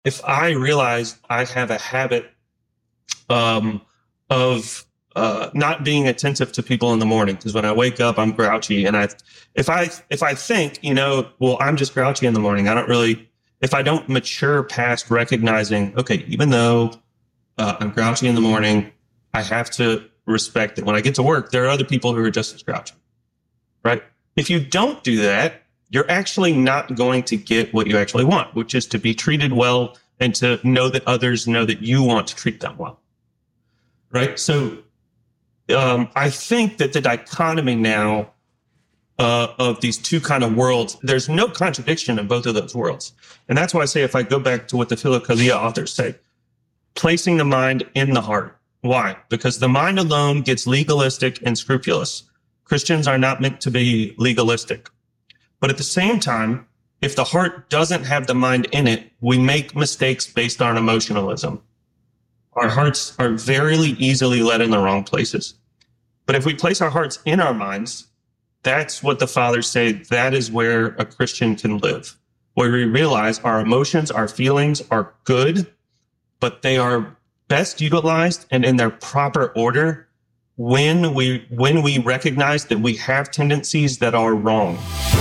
if I realize I have a habit of not being attentive to people in the morning, because when I wake up, I'm grouchy, and if I think, well, I'm just grouchy in the morning, if I don't mature past recognizing, okay, even though I'm grouchy in the morning, I have to respect that when I get to work, there are other people who are just as grouchy, right? If you don't do that, you're actually not going to get what you actually want, which is to be treated well and to know that others know that you want to treat them well, right? So I think that the dichotomy now of these two kind of worlds, there's no contradiction in both of those worlds. And that's why I say, if I go back to what the Philokalia authors say, placing the mind in the heart. Why? Because the mind alone gets legalistic and scrupulous. Christians are not meant to be legalistic. But at the same time, if the heart doesn't have the mind in it, we make mistakes based on emotionalism. Our hearts are very easily led in the wrong places. But if we place our hearts in our minds, that's what the fathers say, that is where a Christian can live, where we realize our emotions, our feelings are good, but they are best utilized and in their proper order when we recognize that we have tendencies that are wrong.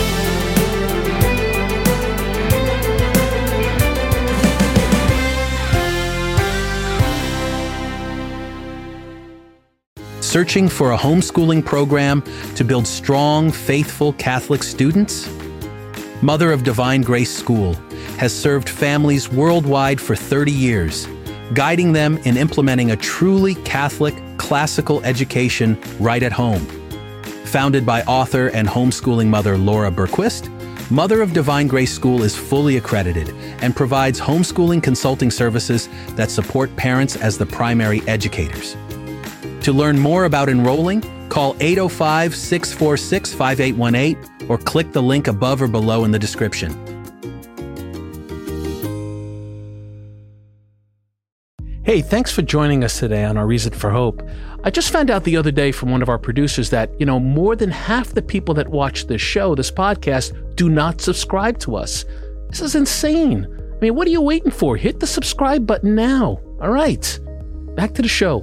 Searching for a homeschooling program to build strong, faithful Catholic students? Mother of Divine Grace School has served families worldwide for 30 years, guiding them in implementing a truly Catholic classical education right at home. Founded by author and homeschooling mother Laura Berquist, Mother of Divine Grace School is fully accredited and provides homeschooling consulting services that support parents as the primary educators. To learn more about enrolling, call 805-646-5818 or click the link above or below in the description. Hey, thanks for joining us today on Our Reason for Hope. I just found out the other day from one of our producers that, more than half the people that watch this show, this podcast, do not subscribe to us. This is insane. I mean, what are you waiting for? Hit the subscribe button now. All right, back to the show.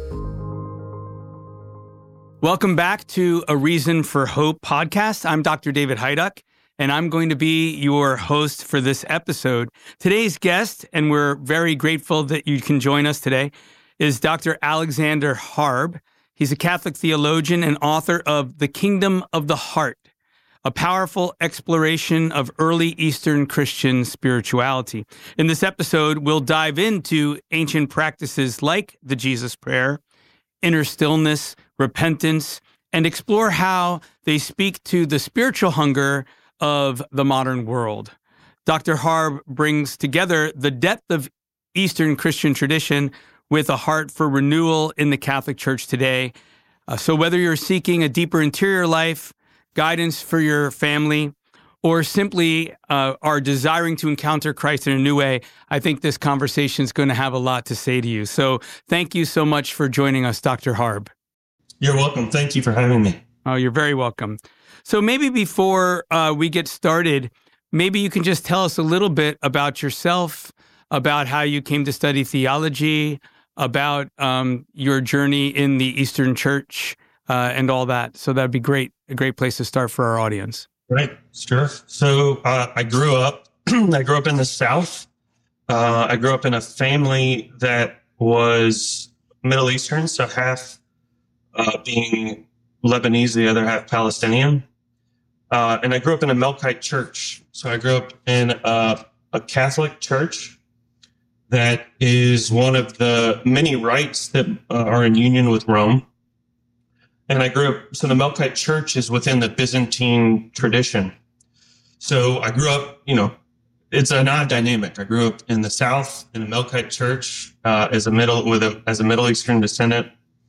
Welcome back to A Reason for Hope podcast. I'm Dr. David Heiduck, and I'm going to be your host for this episode. Today's guest, and we're very grateful that you can join us today, is Dr. Alexander Harb. He's a Catholic theologian and author of The Kingdom of the Heart, a powerful exploration of early Eastern Christian spirituality. In this episode, we'll dive into ancient practices like the Jesus Prayer, inner stillness, repentance, and explore how they speak to the spiritual hunger of the modern world. Dr. Harb brings together the depth of Eastern Christian tradition with a heart for renewal in the Catholic Church today. So whether you're seeking a deeper interior life, guidance for your family, or simply are desiring to encounter Christ in a new way, I think this conversation is going to have a lot to say to you. So thank you so much for joining us, Dr. Harb. You're welcome. Thank you for having me. Oh, you're very welcome. So maybe before we get started, maybe you can just tell us a little bit about yourself, about how you came to study theology, about your journey in the Eastern Church, and all that. So that'd be great, a great place to start for our audience. Right, sure. So I grew up in the South. I grew up in a family that was Middle Eastern, so half being Lebanese, the other half Palestinian. And I grew up in a Melkite church. So I grew up in a Catholic church that is one of the many rites that are in union with Rome. And I grew up, so the Melkite church is within the Byzantine tradition. So I grew up, it's an odd dynamic. I grew up in the South in a Melkite church as a Middle Eastern descendant.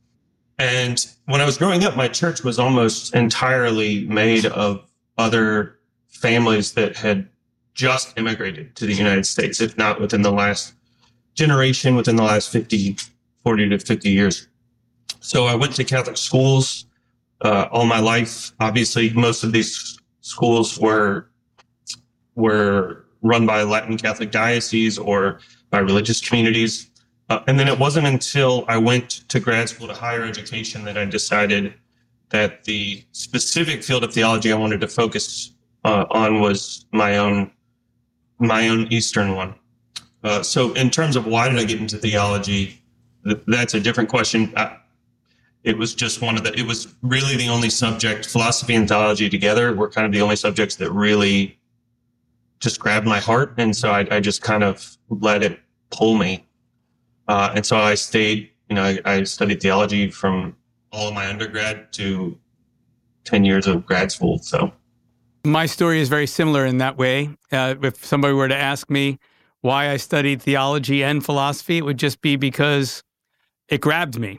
And when I was growing up, my church was almost entirely made of other families that had just immigrated to the United States, if not within the last generation, within the last 40 to 50 years. So I went to Catholic schools all my life. Obviously, most of these schools were run by Latin Catholic dioceses or by religious communities. And then it wasn't until I went to grad school to higher education that I decided that the specific field of theology I wanted to focus on was my own Eastern one. So in terms of why did I get into theology, that's a different question. It was just it was really the only subject, philosophy and theology together were kind of the only subjects that really just grabbed my heart. And so I just kind of let it pull me. And so I stayed, I studied theology from all of my undergrad to 10 years of grad school. So my story is very similar in that way. If somebody were to ask me why I studied theology and philosophy, it would just be because it grabbed me,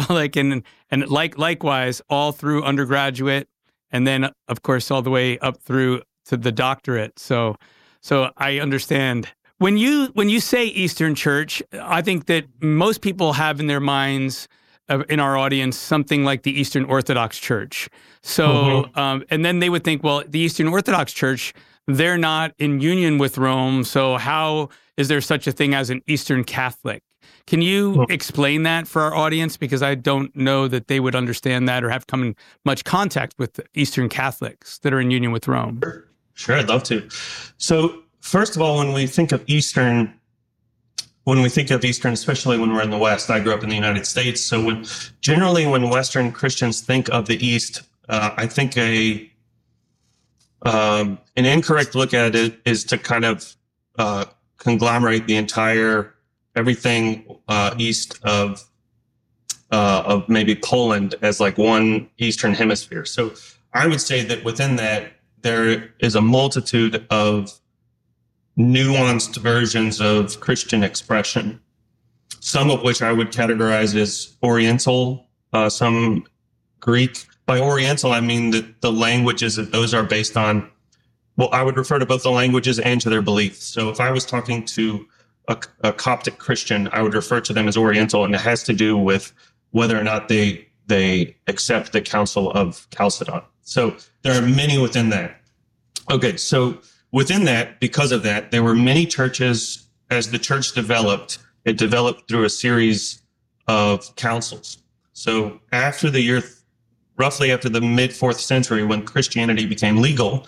likewise all through undergraduate, and then of course all the way up through to the doctorate. So I understand. When you say Eastern Church, I think that most people have in their minds, in our audience, something like the Eastern Orthodox Church. So, and then they would think, well, the Eastern Orthodox Church, they're not in union with Rome. So how is there such a thing as an Eastern Catholic? Can you explain that for our audience? Because I don't know that they would understand that or have come in much contact with Eastern Catholics that are in union with Rome. Sure, I'd love to. So first of all, when we think of Eastern, especially when we're in the West, I grew up in the United States. So when Western Christians think of the East, I think an incorrect look at it is to kind of conglomerate the entire everything east of maybe Poland as like one Eastern hemisphere. So I would say that within that there is a multitude of nuanced versions of Christian expression, some of which I would categorize as Oriental, some Greek. By Oriental, I mean that the languages that those are based on, well, I would refer to both the languages and to their beliefs. So if I was talking to a Coptic Christian, I would refer to them as Oriental, and it has to do with whether or not they accept the Council of Chalcedon. So there are many within that. Okay, so within that, because of that, there were many churches. As the church developed, it developed through a series of councils. So roughly after the mid-4th century, when Christianity became legal,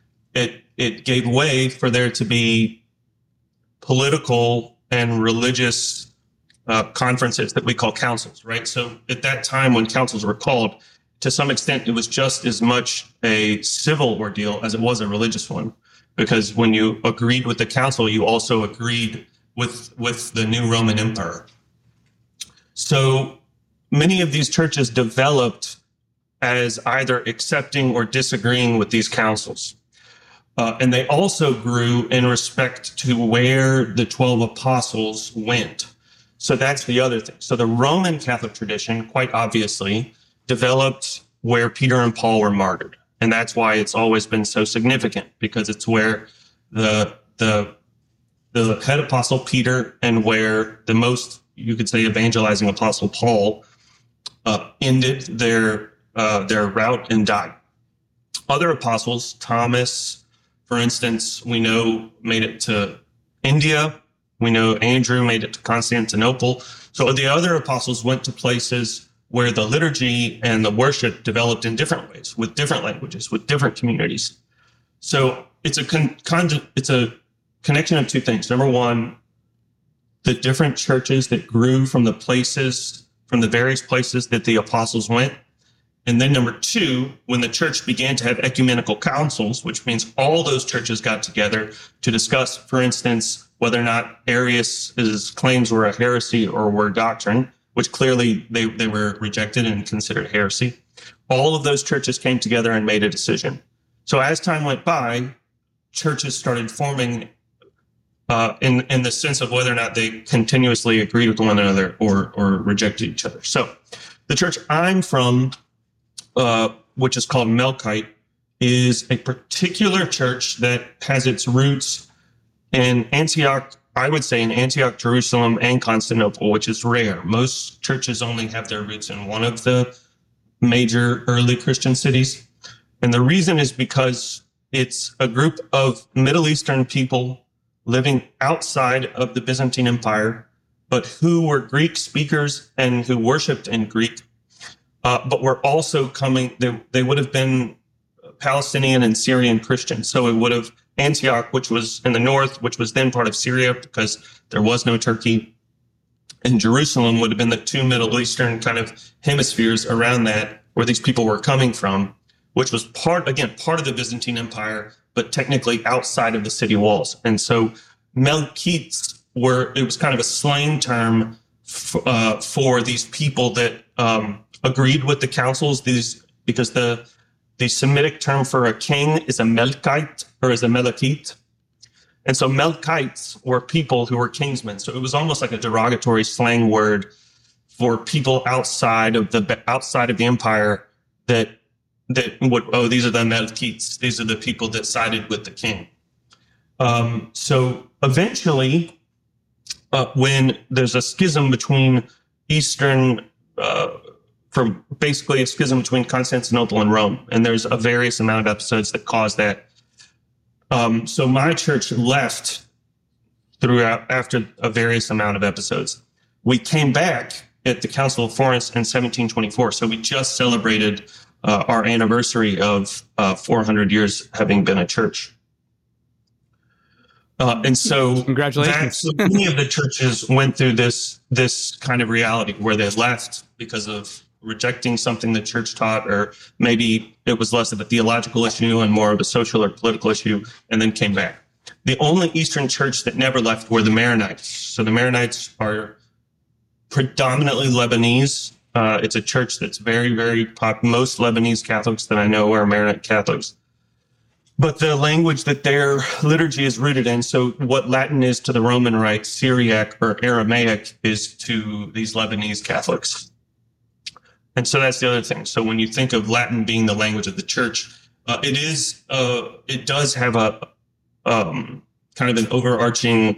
it gave way for there to be political and religious conferences that we call councils, right? So at that time when councils were called, to some extent, it was just as much a civil ordeal as it was a religious one. Because when you agreed with the council, you also agreed with the new Roman Empire. So many of these churches developed as either accepting or disagreeing with these councils. And they also grew in respect to where the 12 apostles went. So that's the other thing. So the Roman Catholic tradition, quite obviously, developed where Peter and Paul were martyred. And that's why it's always been so significant, because it's where the head apostle Peter and where the most, you could say, evangelizing apostle Paul ended their route and died. Other apostles, Thomas, for instance, we know made it to India. We know Andrew made it to Constantinople. So the other apostles went to places where the liturgy and the worship developed in different ways, with different languages, with different communities. So it's a connection of two things. Number one, the different churches that grew from the various places that the apostles went. And then number two, when the church began to have ecumenical councils, which means all those churches got together to discuss, for instance, whether or not Arius' claims were a heresy or were doctrine, which clearly they were rejected and considered heresy. All of those churches came together and made a decision. So as time went by, churches started forming in the sense of whether or not they continuously agreed with one another or rejected each other. So the church I'm from, which is called Melkite, is a particular church that has its roots in Antioch, I would say in Antioch, Jerusalem, and Constantinople, which is rare. Most churches only have their roots in one of the major early Christian cities. And the reason is because it's a group of Middle Eastern people living outside of the Byzantine Empire, but who were Greek speakers and who worshiped in Greek, but were also coming, they would have been Palestinian and Syrian Christians. So it would have Antioch, which was in the north, which was then part of Syria because there was no Turkey, and Jerusalem would have been the two Middle Eastern kind of hemispheres around that where these people were coming from, which was part of the Byzantine Empire, but technically outside of the city walls. And so Melkites it was kind of a slang term for these people that agreed with the councils, because the Semitic term for a king is a Melkite or is a Melekite. And so Melkites were people who were kingsmen. So it was almost like a derogatory slang word for people outside of the empire that would, these are the Melkites. These are the people that sided with the king. So eventually, when there's a schism between basically a schism between Constantinople and Rome, and there's a various amount of episodes that cause that. So my church left after a various amount of episodes. We came back at the Council of Florence in 1724. So we just celebrated our anniversary of 400 years having been a church. And so congratulations. Many of the churches went through this kind of reality where they left because of rejecting something the church taught, or maybe it was less of a theological issue and more of a social or political issue, and then came back. The only Eastern church that never left were the Maronites. So the Maronites are predominantly Lebanese. It's a church that's very, very popular. Most Lebanese Catholics that I know are Maronite Catholics. But the language that their liturgy is rooted in, so what Latin is to the Roman Rite, Syriac or Aramaic is to these Lebanese Catholics. And so that's the other thing. So when you think of Latin being the language of the church, it does have a kind of an overarching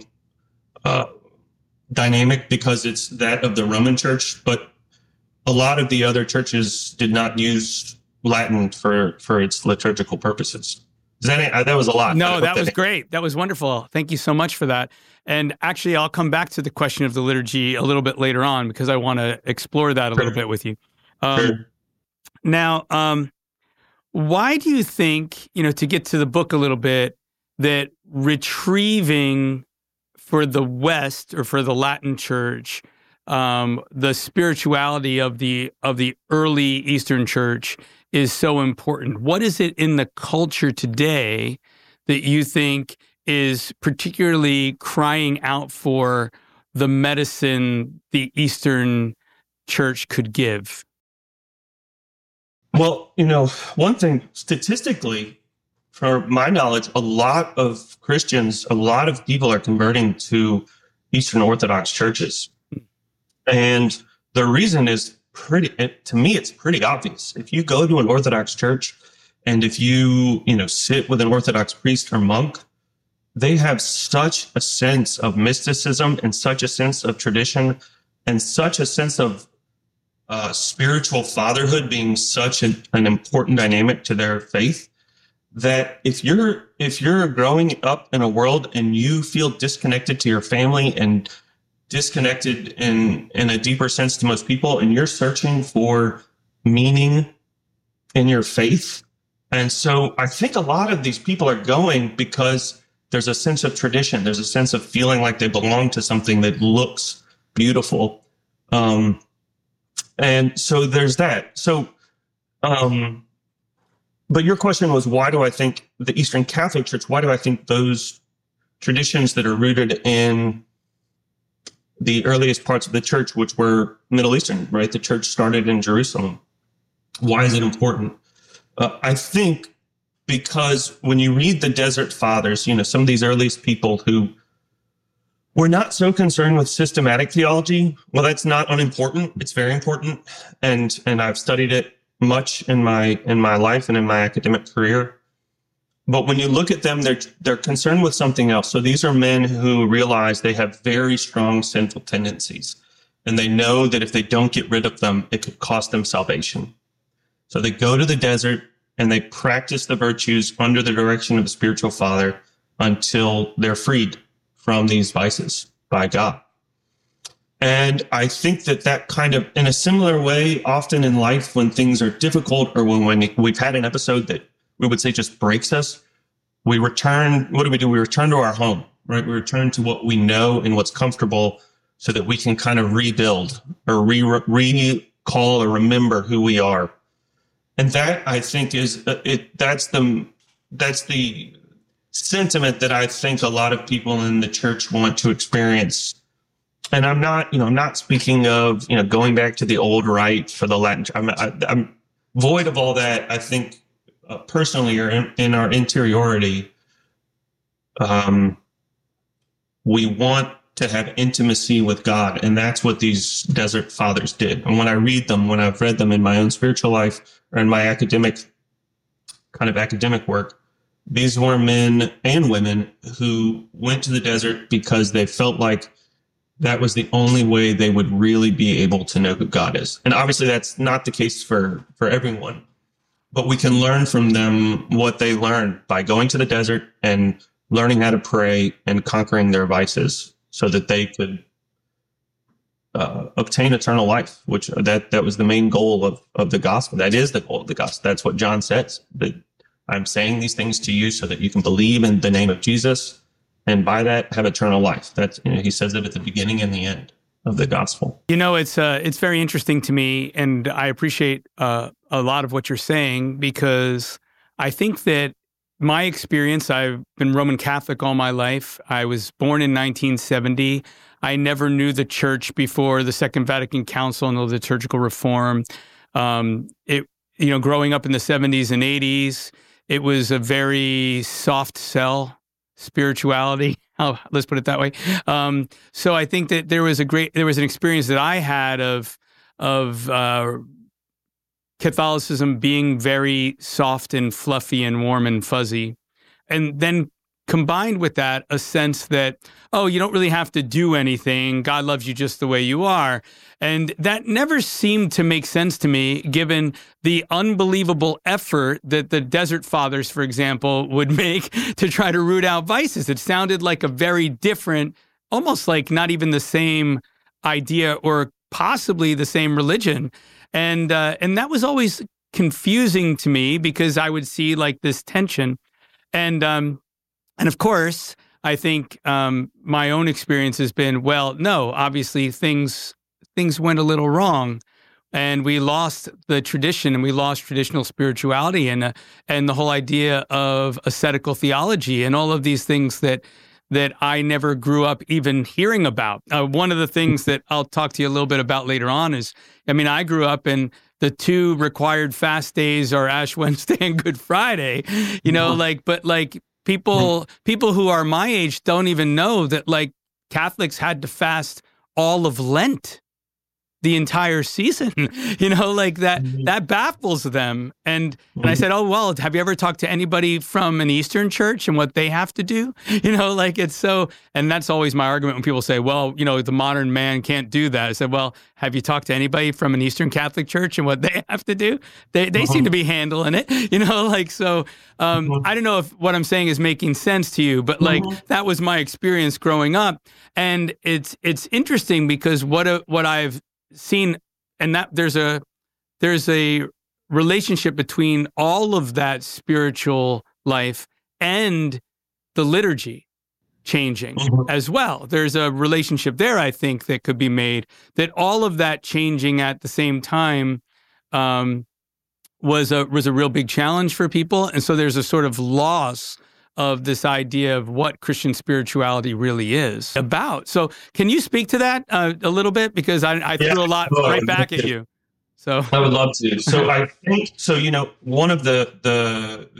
dynamic because it's that of the Roman Church, but a lot of the other churches did not use Latin for its liturgical purposes. That was a lot. No, that was great. That was wonderful. Thank you so much for that. And actually, I'll come back to the question of the liturgy a little bit later on because I want to explore that a little bit with you. Now, why do you think, to get to the book a little bit, that retrieving for the West or for the Latin Church, the spirituality of the early Eastern Church is so important? What is it in the culture today that you think is particularly crying out for the medicine the Eastern Church could give? Well, one thing statistically, from my knowledge, a lot of Christians, a lot of people are converting to Eastern Orthodox churches. And the reason is to me, it's pretty obvious. If you go to an Orthodox church and if you, sit with an Orthodox priest or monk, they have such a sense of mysticism and such a sense of tradition and such a sense of spiritual fatherhood being such an important dynamic to their faith, that if you're growing up in a world and you feel disconnected to your family and disconnected in a deeper sense to most people, and you're searching for meaning in your faith. And so I think a lot of these people are going because there's a sense of tradition. There's a sense of feeling like they belong to something that looks beautiful. And so there's that. So, but your question was, why do I think the Eastern Catholic Church, why do I think those traditions that are rooted in the earliest parts of the church, which were Middle Eastern, right? The church started in Jerusalem. Why is it important? I think because when you read the Desert Fathers, some of these earliest people who were not so concerned with systematic theology. Well, that's not unimportant. It's very important. And I've studied it much in my life and in my academic career. But when you look at them, they're concerned with something else. So these are men who realize they have very strong sinful tendencies, and they know that if they don't get rid of them, it could cost them salvation. So they go to the desert and they practice the virtues under the direction of a spiritual father until they're freed. from these vices by God. And I think that kind of, in a similar way, often in life when things are difficult or when we've had an episode that we would say just breaks us, we return, what do? We return to our home, right? We return to what we know and what's comfortable so that we can kind of rebuild or recall or remember who we are. And that, I think, is that's the sentiment that I think a lot of people in the church want to experience. And I'm not speaking of, going back to the old rite for the Latin. I'm void of all that. I think personally, or in our interiority, we want to have intimacy with God. And that's what these desert fathers did. And when I've read them in my own spiritual life or in my academic work, these were men and women who went to the desert because they felt like that was the only way they would really be able to know who God is. And obviously that's not the case for everyone, but we can learn from them what they learned by going to the desert and learning how to pray and conquering their vices so that they could obtain eternal life, which that was the main goal of the gospel. That is the goal of the gospel. That's what John says, that I'm saying these things to you so that you can believe in the name of Jesus, and by that have eternal life. That's, he says it at the beginning and the end of the gospel. It's very interesting to me, and I appreciate a lot of what you're saying, because I think that my experience, I've been Roman Catholic all my life. I was born in 1970. I never knew the church before the Second Vatican Council and the liturgical reform. Growing up in the 70s and 80s, it was a very soft sell spirituality. Let's put it that way. So I think that there was an experience that I had of Catholicism being very soft and fluffy and warm and fuzzy, and then combined with that, a sense that, you don't really have to do anything. God loves you just the way you are. And that never seemed to make sense to me, given the unbelievable effort that the Desert Fathers, for example, would make to try to root out vices. It sounded like a very different, almost like not even the same idea or possibly the same religion. And that was always confusing to me, because I would see like this tension. And of course, I think my own experience has been, no, obviously things went a little wrong, and we lost the tradition, and we lost traditional spirituality, and the whole idea of ascetical theology, and all of these things that I never grew up even hearing about. One of the things that I'll talk to you a little bit about later on is, I grew up in the two required fast days are Ash Wednesday and Good Friday, people who are my age don't even know that like Catholics had to fast all of Lent, the entire season, that baffles them. And I said, have you ever talked to anybody from an Eastern church and what they have to do? It's so, and that's always my argument when people say, the modern man can't do that. I said, have you talked to anybody from an Eastern Catholic church and what they have to do? They seem to be handling it, so I don't know if what I'm saying is making sense to you, but that was my experience growing up. And it's interesting because what I've seen, and that there's a relationship between all of that spiritual life and the liturgy changing as well. There's a relationship there, I think, that could be made, that all of that changing at the same time was a real big challenge for people. And so there's a sort of loss of this idea of what Christian spirituality really is about. So can you speak to that a little bit? Because I threw a lot right back at you. So I would love to. So I think, one of the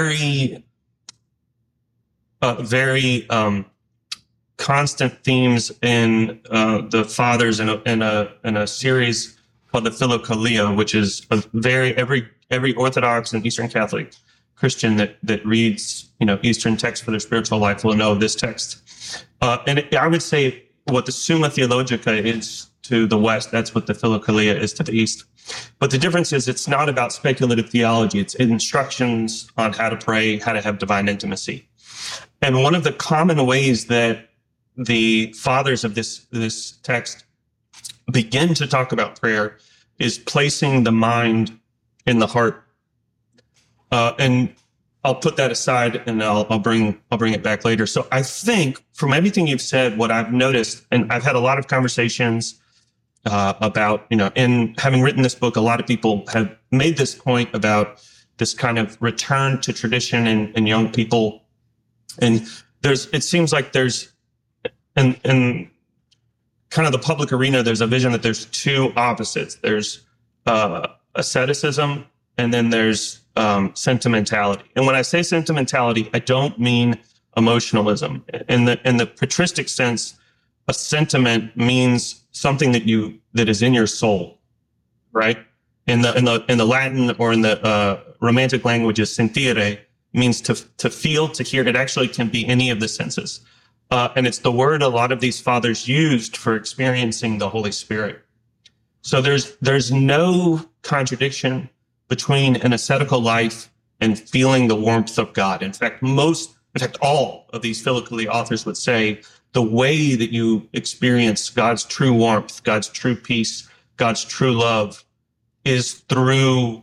very constant themes in the Fathers in a series called the Philokalia, which is every Orthodox and Eastern Catholic Christian that reads, Eastern texts for their spiritual life will know this text. I would say what the Summa Theologica is to the West, that's what the Philokalia is to the East. But the difference is it's not about speculative theology. It's instructions on how to pray, how to have divine intimacy. And one of the common ways that the fathers of this text begin to talk about prayer is placing the mind in the heart. And I'll put that aside and I'll bring it back later. So I think from everything you've said, what I've noticed, and I've had a lot of conversations about, in having written this book, a lot of people have made this point about this kind of return to tradition in young people. And it seems like there's, in kind of the public arena, there's a vision that there's two opposites. There's asceticism, and then there's sentimentality. And when I say sentimentality, I don't mean emotionalism. In the patristic sense, a sentiment means something that is in your soul, right? In the Latin or in the Romantic languages, sentire means to feel, to hear. It actually can be any of the senses. And it's the word a lot of these fathers used for experiencing the Holy Spirit. So there's no contradiction between an ascetical life and feeling the warmth of God. In fact, all of these Philokalia authors would say the way that you experience God's true warmth, God's true peace, God's true love is through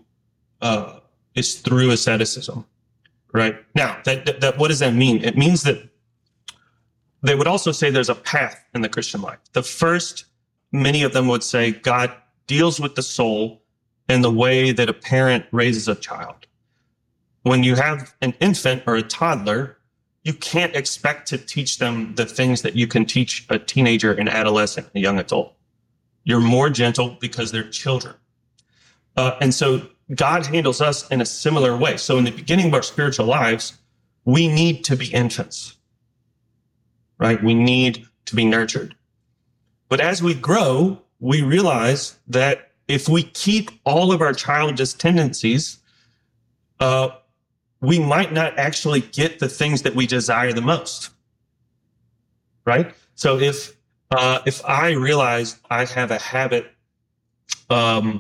asceticism. Right? Now, that what does that mean? It means that they would also say there's a path in the Christian life. The first, many of them would say God deals with the soul in the way that a parent raises a child. When you have an infant or a toddler, you can't expect to teach them the things that you can teach a teenager, an adolescent, a young adult. You're more gentle because they're children. And so God handles us in a similar way. So in the beginning of our spiritual lives, we need to be infants, right? We need to be nurtured. But as we grow, we realize that if we keep all of our childish tendencies, we might not actually get the things that we desire the most, right? So if I realize I have a habit of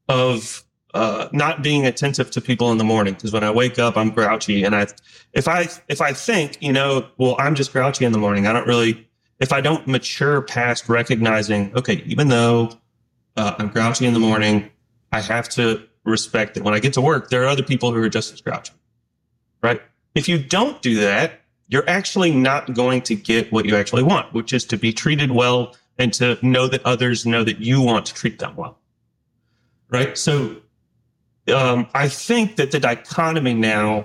not being attentive to people in the morning, because when I wake up, I'm grouchy, and if I think, I'm just grouchy in the morning, if I don't mature past recognizing, okay, even though I'm grouchy in the morning, I have to respect that when I get to work, there are other people who are just as grouchy, right? If you don't do that, you're actually not going to get what you actually want, which is to be treated well and to know that others know that you want to treat them well, right? So I think that the dichotomy now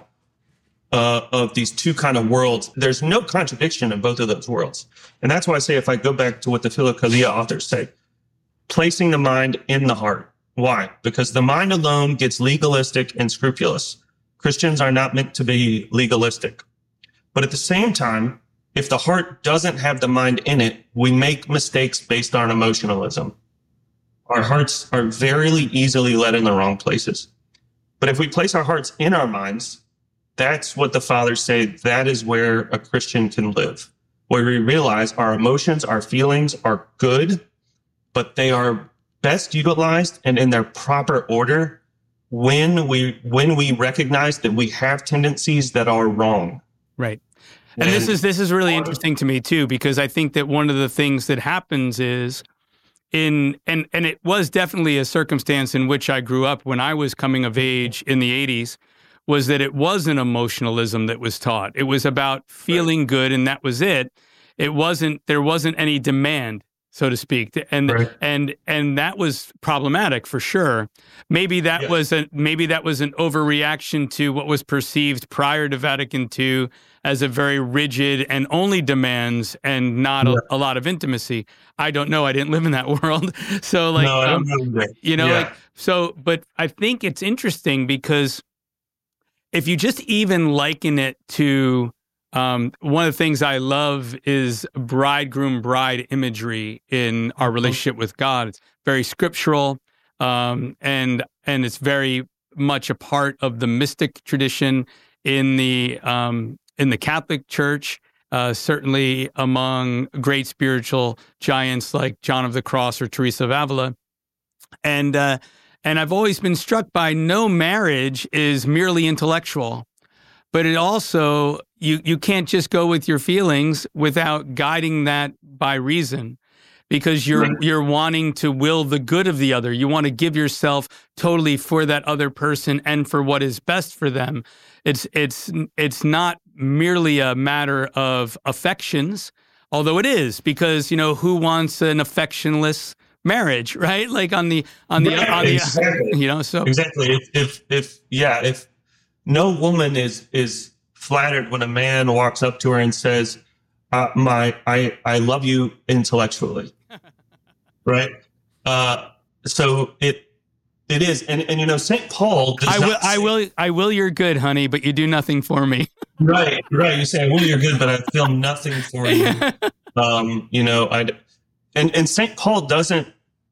of these two kind of worlds, there's no contradiction in both of those worlds. And that's why I say, if I go back to what the Philokalia authors say, placing the mind in the heart. Why? Because the mind alone gets legalistic and scrupulous. Christians are not meant to be legalistic. But at the same time, if the heart doesn't have the mind in it, we make mistakes based on emotionalism. Our hearts are very easily led in the wrong places. But if we place our hearts in our minds, that's what the fathers say, that is where a Christian can live, where we realize our emotions, our feelings are good, but they are best utilized and in their proper order when we recognize that we have tendencies that are wrong. Right. And this is really interesting to me too, because I think that one of the things that happens is and it was definitely a circumstance in which I grew up when I was coming of age in the 80s, was that it wasn't emotionalism that was taught. It was about feeling good, and that was it. There wasn't any demand, so to speak. And that was problematic for sure. Maybe that was an overreaction to what was perceived prior to Vatican II as a very rigid and only demands and not a lot of intimacy. I don't know. I didn't live in that world. So I don't know. But I think it's interesting because if you just even liken it to one of the things I love is bridegroom-bride imagery in our relationship with God. It's very scriptural, and it's very much a part of the mystic tradition in the Catholic Church. Certainly among great spiritual giants like John of the Cross or Teresa of Avila, and I've always been struck by no marriage is merely intellectual. but it also, you can't just go with your feelings without guiding that by reason, because you're wanting to will the good of the other. You want to give yourself totally for that other person and for what is best for them. It's not merely a matter of affections, although it is, because, who wants an affectionless marriage, right? Like exactly. So exactly. If no woman is flattered when a man walks up to her and says, I love you intellectually, right? So it is, and St. Paul does I will your good, honey, but you do nothing for me. Right. You say, I will your good, but I feel nothing for you. And St. Paul doesn't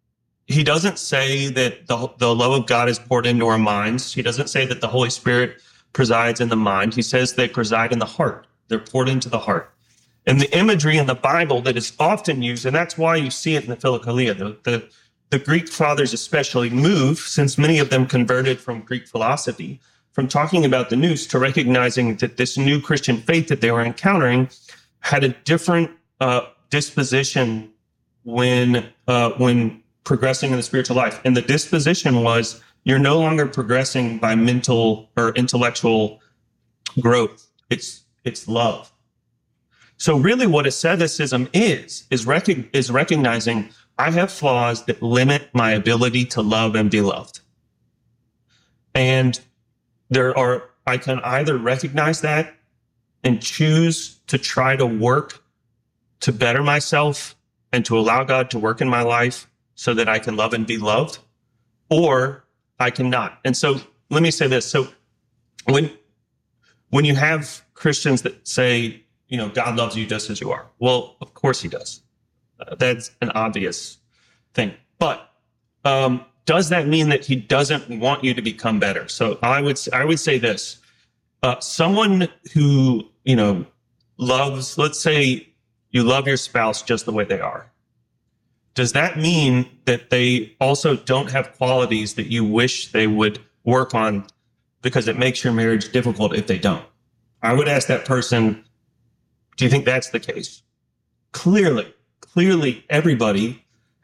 say that the love of God is poured into our minds. He doesn't say that the Holy Spirit presides in the mind. He says they preside in the heart. They're poured into the heart. And the imagery in the Bible that is often used, and that's why you see it in the Philokalia, the Greek fathers especially move, since many of them converted from Greek philosophy, from talking about the nous to recognizing that this new Christian faith that they were encountering had a different disposition when progressing in the spiritual life. And the disposition was, you're no longer progressing by mental or intellectual growth. It's love. So really what asceticism is recognizing I have flaws that limit my ability to love and be loved. And I can either recognize that and choose to try to work to better myself and to allow God to work in my life so that I can love and be loved, or I cannot. And so let me say this. So when you have Christians that say, God loves you just as you are. Well, of course he does. That's an obvious thing. But does that mean that he doesn't want you to become better? So I would say this. Someone who, loves, let's say you love your spouse just the way they are. Does that mean that they also don't have qualities that you wish they would work on because it makes your marriage difficult if they don't? I would ask that person, do you think that's the case? Clearly, everybody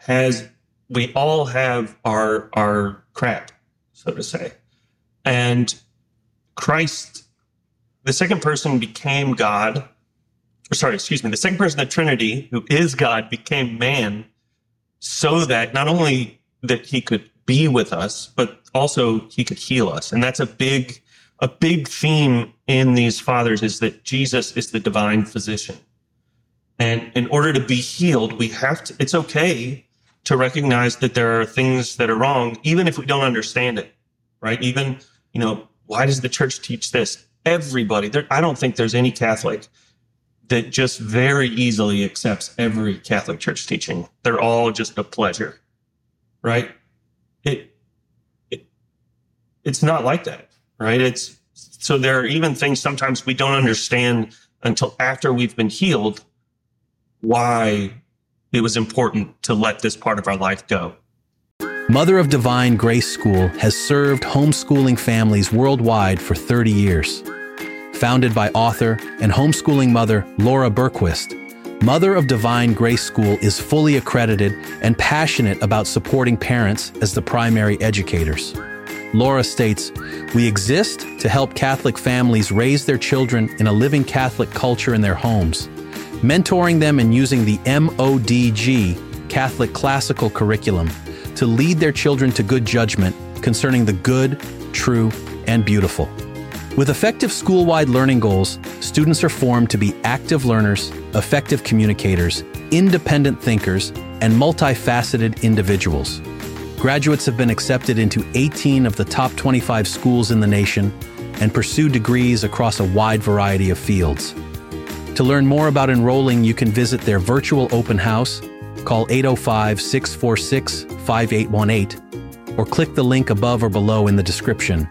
we all have our crap, so to say. And Christ, the second person became God. The second person of the Trinity, who is God, became man so that not only that he could be with us, but also he could heal us. And that's a big theme in these fathers, is that Jesus is the divine physician. And in order to be healed, it's okay to recognize that there are things that are wrong, even if we don't understand it, right? Even, why does the church teach this? Everybody, I don't think there's any Catholic that just very easily accepts every Catholic church teaching. They're all just a pleasure, right? It's not like that, right? So there are even things sometimes we don't understand until after we've been healed, why it was important to let this part of our life go. Mother of Divine Grace School has served homeschooling families worldwide for 30 years. Founded by author and homeschooling mother Laura Berquist, Mother of Divine Grace School is fully accredited and passionate about supporting parents as the primary educators. Laura states, "We exist to help Catholic families raise their children in a living Catholic culture in their homes, mentoring them and using the MODG Catholic classical curriculum to lead their children to good judgment concerning the good, true, and beautiful." With effective school-wide learning goals, students are formed to be active learners, effective communicators, independent thinkers, and multifaceted individuals. Graduates have been accepted into 18 of the top 25 schools in the nation and pursue degrees across a wide variety of fields. To learn more about enrolling, you can visit their virtual open house, call 805-646-5818, or click the link above or below in the description.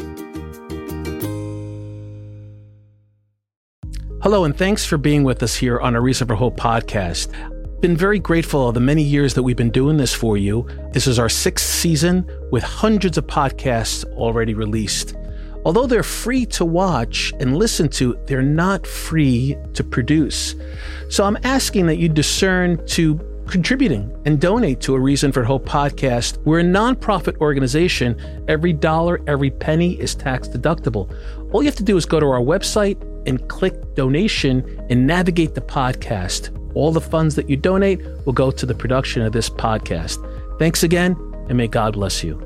Hello, and thanks for being with us here on A Reason for Hope podcast. Been very grateful of the many years that we've been doing this for you. This is our 6th season with hundreds of podcasts already released. Although they're free to watch and listen to, they're not free to produce. So I'm asking that you discern to contributing and donate to A Reason for Hope podcast. We're a nonprofit organization. Every dollar, every penny is tax deductible. All you have to do is go to our website and click donation and navigate the podcast. All the funds that you donate will go to the production of this podcast. Thanks again, and may God bless you.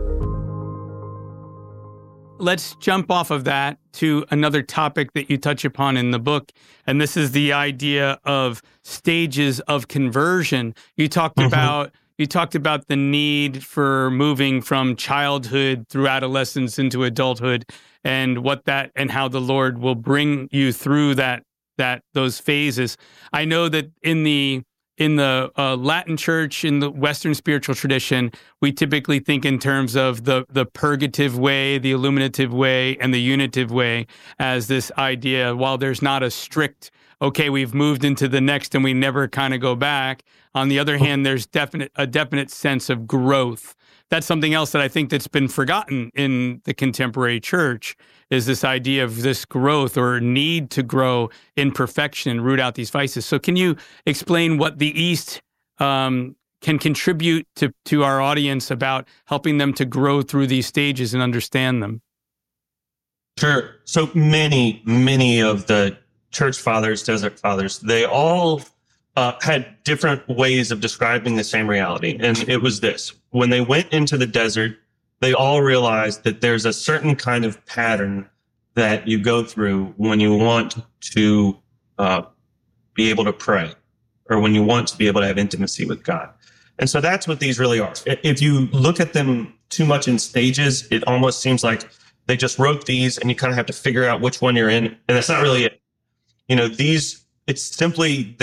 Let's jump off of that to another topic that you touch upon in the book. And this is the idea of stages of conversion. You talked about the need for moving from childhood through adolescence into adulthood, and how the Lord will bring you through those phases. I know that in the Latin church, in the Western spiritual tradition, we typically think in terms of the purgative way, the illuminative way, and the unitive way as this idea. While there's not a strict, okay, we've moved into the next and we never kind of go back. On the other hand, there's a definite sense of growth. That's something else that I think that's been forgotten in the contemporary church, is this idea of this growth or need to grow in perfection and root out these vices. So can you explain what the East can contribute to our audience about helping them to grow through these stages and understand them? Sure. So many of the church fathers, desert fathers, they all had different ways of describing the same reality. And it was this: when they went into the desert, they all realized that there's a certain kind of pattern that you go through when you want to be able to pray, or when you want to be able to have intimacy with God. And so that's what these really are. If you look at them too much in stages, it almost seems like they just wrote these and you kind of have to figure out which one you're in. And that's not really it. It's simply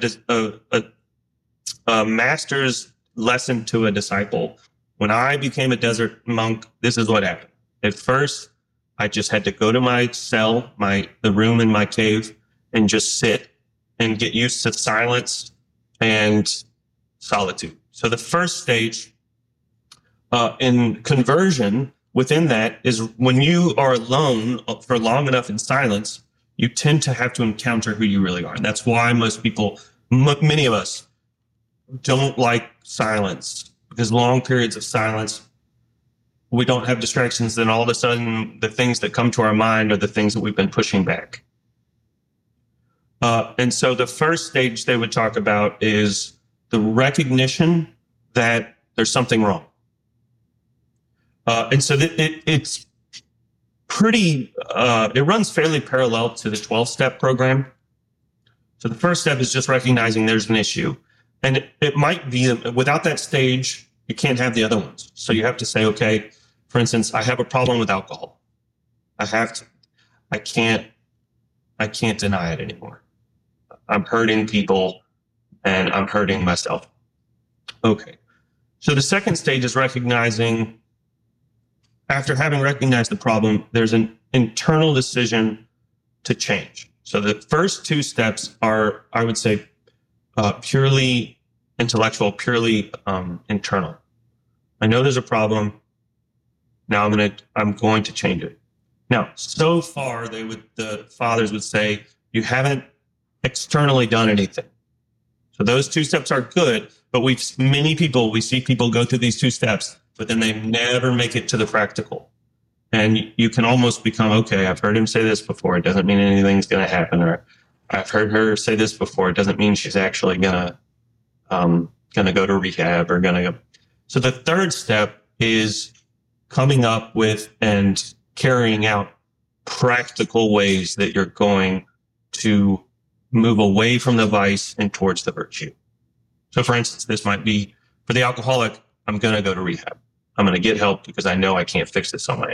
a master's lesson to a disciple. When I became a desert monk, this is what happened. At first, I just had to go to my cell, the room in my cave, and just sit and get used to silence and solitude. So the first stage in conversion within that is when you are alone for long enough in silence, you tend to have to encounter who you really are. And that's why most people, many of us, don't like silence, because long periods of silence, we don't have distractions. Then all of a sudden, the things that come to our mind are the things that we've been pushing back. And so the first stage they would talk about is the recognition that there's something wrong. And so it's pretty, it runs fairly parallel to the 12-step program. So the first step is just recognizing there's an issue. And it might be, without that stage, you can't have the other ones. So you have to say, okay, for instance, I have a problem with alcohol. I can't deny it anymore. I'm hurting people and I'm hurting myself. Okay. So the second stage is recognizing, after having recognized the problem, there's an internal decision to change. So the first two steps are, I would say, purely intellectual, purely internal. I know there's a problem. Now I'm going to change it. Now, so far, the fathers would say, you haven't externally done anything. So those two steps are good, but we see people go through these two steps, but then they never make it to the practical. And you can almost become, okay, I've heard him say this before. It doesn't mean anything's going to happen. Or I've heard her say this before. It doesn't mean she's actually going to go to rehab or going to go. So the third step is coming up with and carrying out practical ways that you're going to move away from the vice and towards the virtue. So for instance, this might be for the alcoholic, I'm going to go to rehab. I'm going to get help because I know I can't fix this on my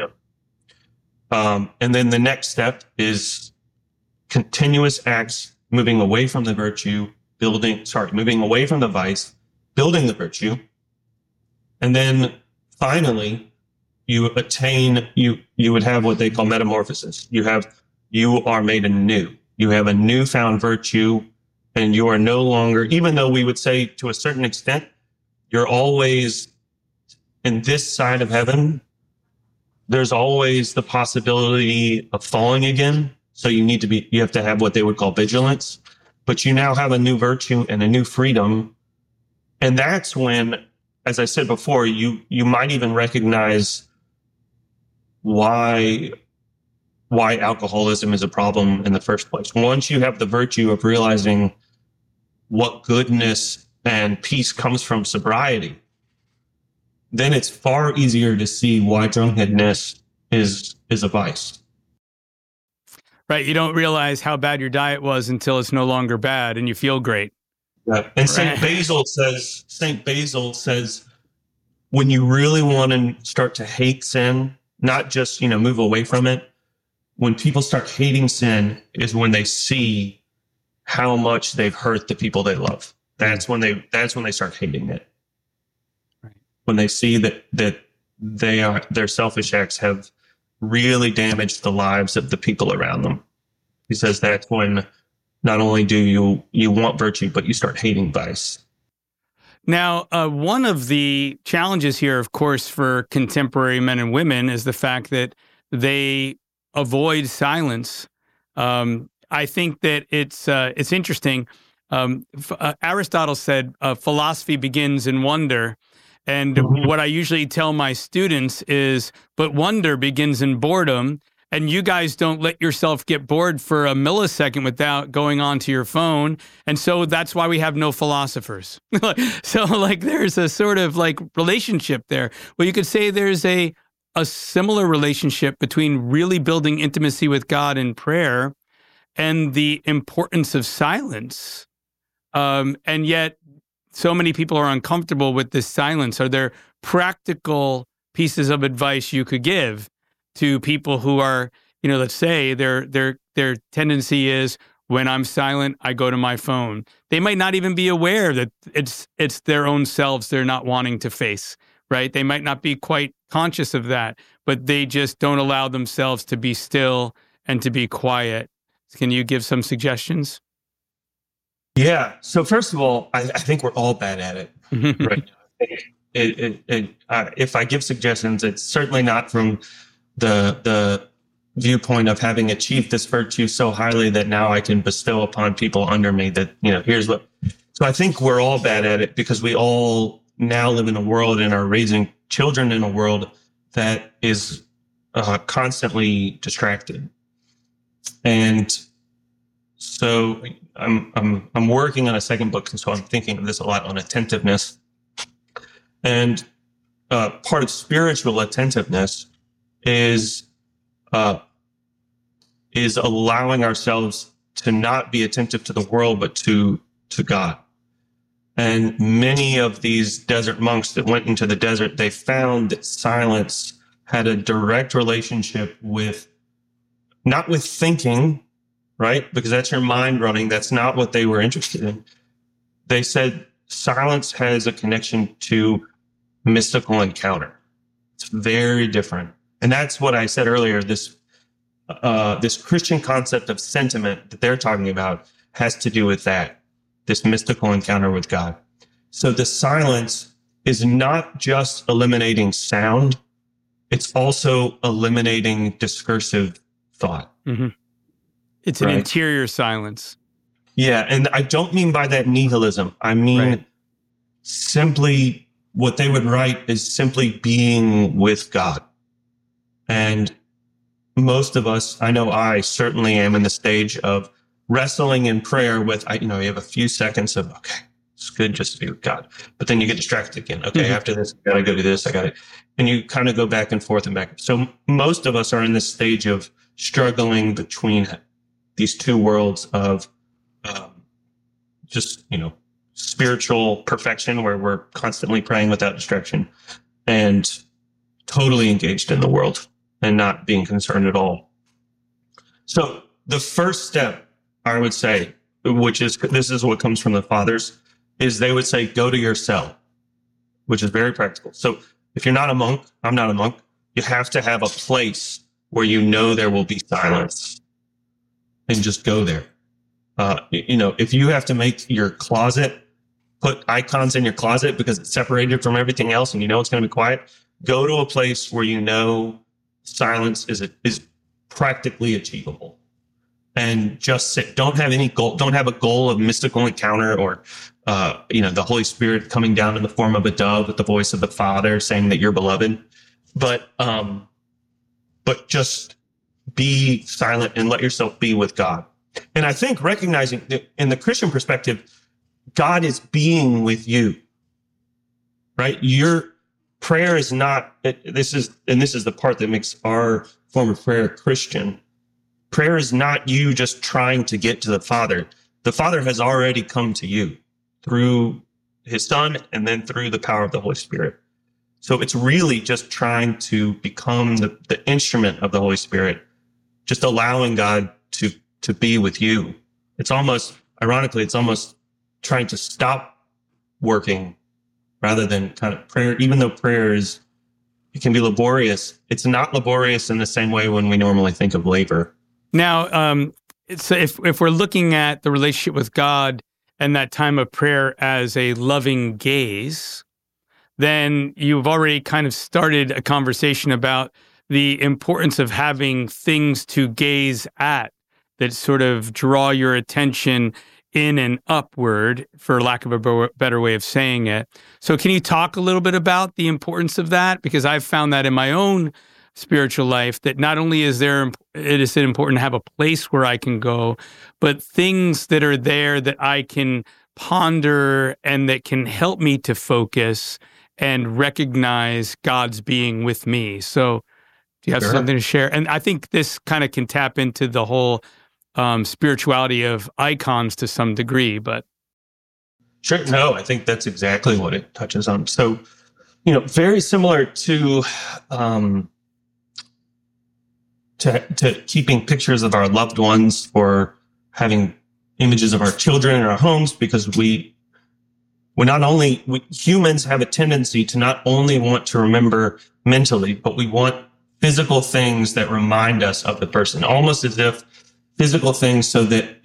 own. And then the next step is continuous acts, moving away from the virtue, moving away from the vice, building the virtue. And then finally, you would have what they call metamorphosis. You are made anew. You have a newfound virtue, and you are no longer, even though we would say to a certain extent, you're always in this side of heaven, there's always the possibility of falling again. So you have to have what they would call vigilance, but you now have a new virtue and a new freedom. And that's when, as I said before, you might even recognize why alcoholism is a problem in the first place. Once you have the virtue of realizing what goodness and peace comes from sobriety, then it's far easier to see why drunkenness is a vice. Right. You don't realize how bad your diet was until it's no longer bad and you feel great. Yeah. And Saint Basil says, when you really want to start to hate sin, not just, move away from it, when people start hating sin is when they see how much they've hurt the people they love. That's when they start hating it. Right. When they see that their selfish acts have really damaged the lives of the people around them. He says that's when not only do you want virtue, but you start hating vice. Now, one of the challenges here, of course, for contemporary men and women is the fact that they avoid silence. I think that it's interesting. Aristotle said, philosophy begins in wonder. And what I usually tell my students is, but wonder begins in boredom. And you guys don't let yourself get bored for a millisecond without going onto your phone. And so that's why we have no philosophers. So there's a sort of relationship there. Well, you could say there's a similar relationship between really building intimacy with God in prayer and the importance of silence. And yet so many people are uncomfortable with this silence. Are there practical pieces of advice you could give to people who are, let's say their tendency is, when I'm silent, I go to my phone. They might not even be aware that it's their own selves they're not wanting to face, right? They might not be quite conscious of that, but they just don't allow themselves to be still and to be quiet. Can you give some suggestions? Yeah. So first of all, I think we're all bad at it, right? If I give suggestions, it's certainly not from the viewpoint of having achieved this virtue so highly that now I can bestow upon people under me that, here's what. So I think we're all bad at it because we all now live in a world and are raising children in a world that is constantly distracted. And so I'm working on a second book, and so I'm thinking of this a lot on attentiveness. And part of spiritual attentiveness is allowing ourselves to not be attentive to the world, but to God. And many of these desert monks that went into the desert, they found that silence had a direct relationship with, not with thinking, right? Because that's your mind running. That's not what they were interested in. They said silence has a connection to mystical encounter. It's very different. And that's what I said earlier, this Christian concept of sentiment that they're talking about has to do with that, this mystical encounter with God. So the silence is not just eliminating sound, it's also eliminating discursive thought. Mm-hmm. It's an interior silence. Yeah, and I don't mean by that nihilism. I mean simply what they would write is simply being with God. And most of us, I know I certainly am in the stage of wrestling in prayer with, you have a few seconds of, okay, it's good just to be with God. But then you get distracted again. Okay, after this, I got to go do this. And you kind of go back and forth and back. So most of us are in this stage of struggling between these two worlds of spiritual perfection, where we're constantly praying without distraction, and totally engaged in the world and not being concerned at all. So the first step, I would say, this is what comes from the fathers, is they would say, go to your cell, which is very practical. So if you're not a monk, I'm not a monk, you have to have a place where there will be silence, and just go there. If you have to make your closet, put icons in your closet because it's separated from everything else and it's going to be quiet, go to a place where silence is practically achievable. And just sit. Don't have any goal. Don't have a goal of mystical encounter or, the Holy Spirit coming down in the form of a dove with the voice of the Father saying that you're beloved. But just be silent and let yourself be with God. And I think recognizing that in the Christian perspective, God is being with you, right? Your prayer is not, this is the part that makes our form of prayer Christian. Prayer is not you just trying to get to the Father. The Father has already come to you through his Son and then through the power of the Holy Spirit. So it's really just trying to become the instrument of the Holy Spirit, just allowing God to be with you. It's almost, ironically, it's almost trying to stop working rather than kind of prayer, even though prayer it can be laborious. It's not laborious in the same way when we normally think of labor. Now, so if we're looking at the relationship with God and that time of prayer as a loving gaze, then you've already kind of started a conversation about the importance of having things to gaze at that sort of draw your attention in and upward, for lack of a better way of saying it. So can you talk a little bit about the importance of that? Because I've found that in my own spiritual life, that not only is it important to have a place where I can go, but things that are there that I can ponder and that can help me to focus and recognize God's being with me. So do you have something to share? And I think this kind of can tap into the whole spirituality of icons to some degree, but. Sure. No, I think that's exactly what it touches on. So, very similar to keeping pictures of our loved ones or having images of our children in our homes, because humans have a tendency to not only want to remember mentally, but we want physical things that remind us of the person, almost as if physical things so that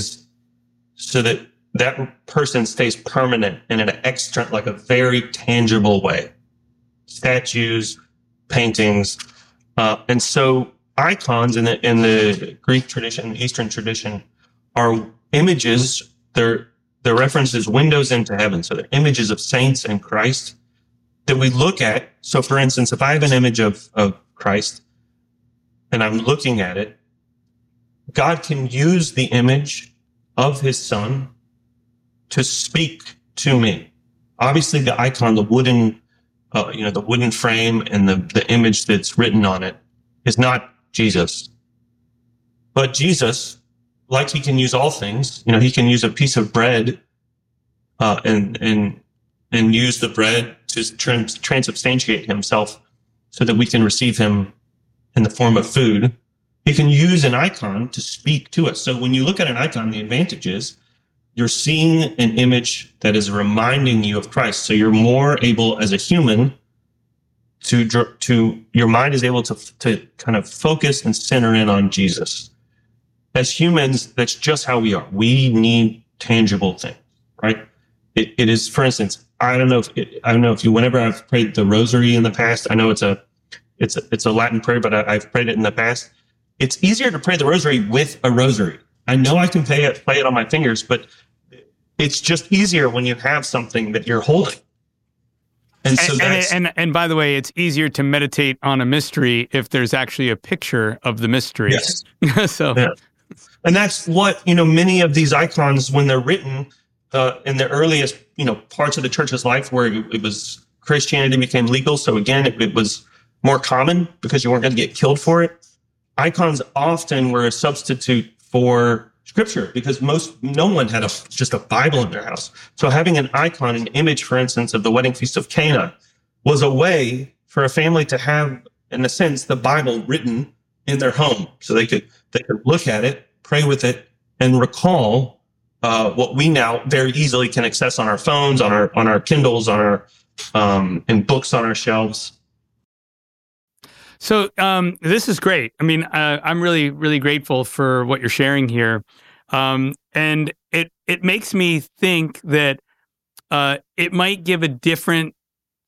that person stays permanent in an extra, like a very tangible way. Statues, paintings, and so icons in the Greek tradition, Eastern tradition, are images. They're references windows into heaven. So they're images of saints and Christ that we look at. So for instance, if I have an image of Christ and I'm looking at it, God can use the image of his Son to speak to me. Obviously the icon, the wooden frame and the image that's written on it is not Jesus. But Jesus, like he can use all things, he can use a piece of bread and use the bread to transubstantiate himself so that we can receive him in the form of food. He can use an icon to speak to us. So when you look at an icon, the advantage is you're seeing an image that is reminding you of Christ. So you're more able as a human your mind is able to kind of focus and center in on Jesus. As humans, that's just how we are. We need tangible things, right? It is, for instance, I don't know if you, whenever I've prayed the rosary in the past, I know it's a Latin prayer, but I've prayed it in the past. It's easier to pray the rosary with a rosary. I know I can play it on my fingers, but it's just easier when you have something that you're holding. And so and by the way, it's easier to meditate on a mystery if there's actually a picture of the mystery. Yes. So, yeah. And that's what, many of these icons, when they're written in the earliest, parts of the church's life where it was Christianity became legal. So again, it was more common because you weren't going to get killed for it. Icons often were a substitute for Scripture because no one had just a Bible in their house. So having an icon, an image, for instance, of the wedding feast of Cana was a way for a family to have, in a sense, the Bible written in their home. So they could look at it, pray with it, and recall what we now very easily can access on our phones, on our Kindles, on our in books on our shelves. So this is great. I mean, I'm really, really grateful for what you're sharing here. And it makes me think that it might give a different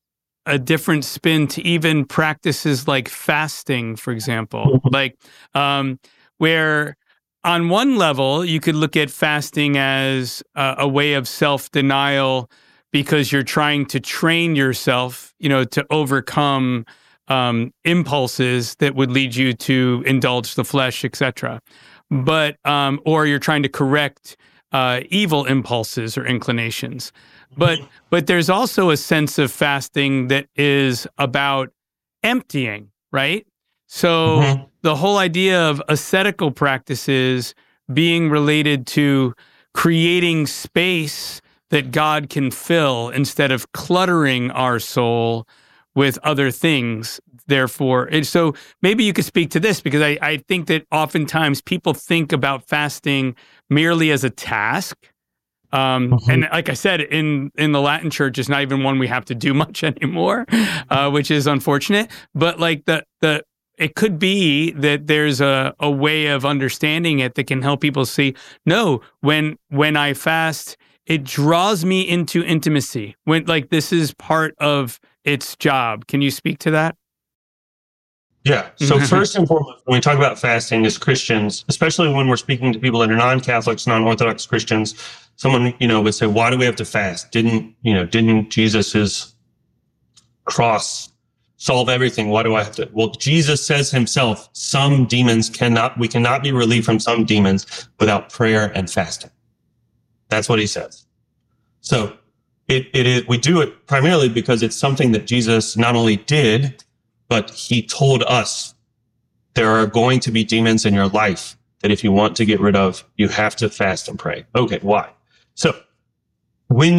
a different spin to even practices like fasting, for example, like where on one level you could look at fasting as a way of self-denial because you're trying to train yourself, to overcome impulses that would lead you to indulge the flesh, etc. But or you're trying to correct evil impulses or inclinations. But there's also a sense of fasting that is about emptying, right? So the whole idea of ascetical practices being related to creating space that God can fill instead of cluttering our soul with other things. Therefore, and so maybe you could speak to this, because I think that oftentimes people think about fasting merely as a task. And like I said, in the Latin Church, it's not even one we have to do much anymore, which is unfortunate. But like it could be that there's a way of understanding it that can help people see, no, when I fast, it draws me into intimacy. When like this is part of its job. Can you speak to that? Yeah. So first and foremost, when we talk about fasting as Christians, especially when we're speaking to people that are non-Catholics, non-Orthodox Christians, someone, would say, why do we have to fast? Didn't Jesus's cross solve everything? Why do I have to? Well, Jesus says himself, we cannot be relieved from some demons without prayer and fasting. That's what he says. So it is, we do it primarily because it's something that Jesus not only did, but he told us there are going to be demons in your life that if you want to get rid of, you have to fast and pray. Okay, why? So when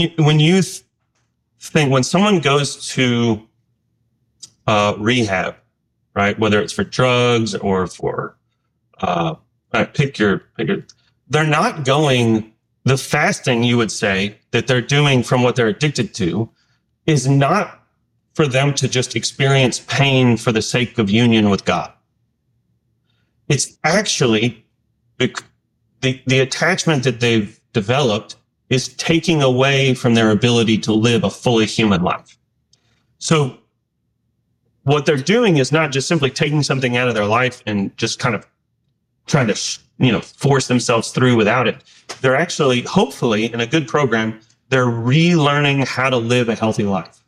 someone goes to rehab, right, whether it's for drugs or for they're not going. The fasting, you would say, that they're doing from what they're addicted to is not for them to just experience pain for the sake of union with God. It's actually the attachment that they've developed is taking away from their ability to live a fully human life. So what they're doing is not just simply taking something out of their life and just kind of trying to, force themselves through without it. They're actually, hopefully, in a good program, they're relearning how to live a healthy life.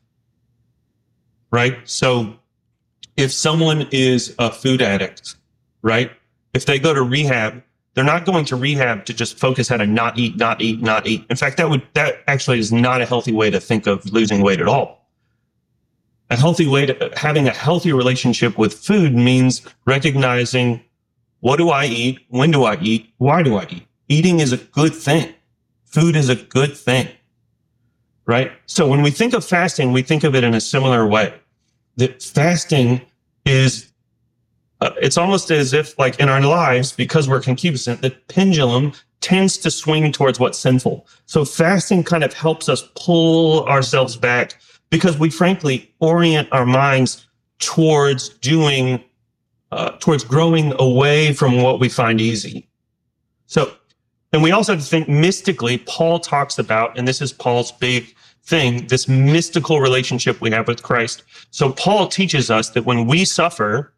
Right? So if someone is a food addict, right? If they go to rehab, they're not going to rehab to just focus how to not eat. In fact, that actually is not a healthy way to think of losing weight at all. A healthy way to having a healthy relationship with food means recognizing, what do I eat? When do I eat? Why do I eat? Eating is a good thing. Food is a good thing, right? So when we think of fasting, we think of it in a similar way. That fasting is, it's almost as if like in our lives, because we're concupiscent, the pendulum tends to swing towards what's sinful. So fasting kind of helps us pull ourselves back because we frankly orient our minds towards towards growing away from what we find easy. So, and we also have to think mystically, Paul talks about, and this is Paul's big thing, this mystical relationship we have with Christ. So Paul teaches us that when we suffer,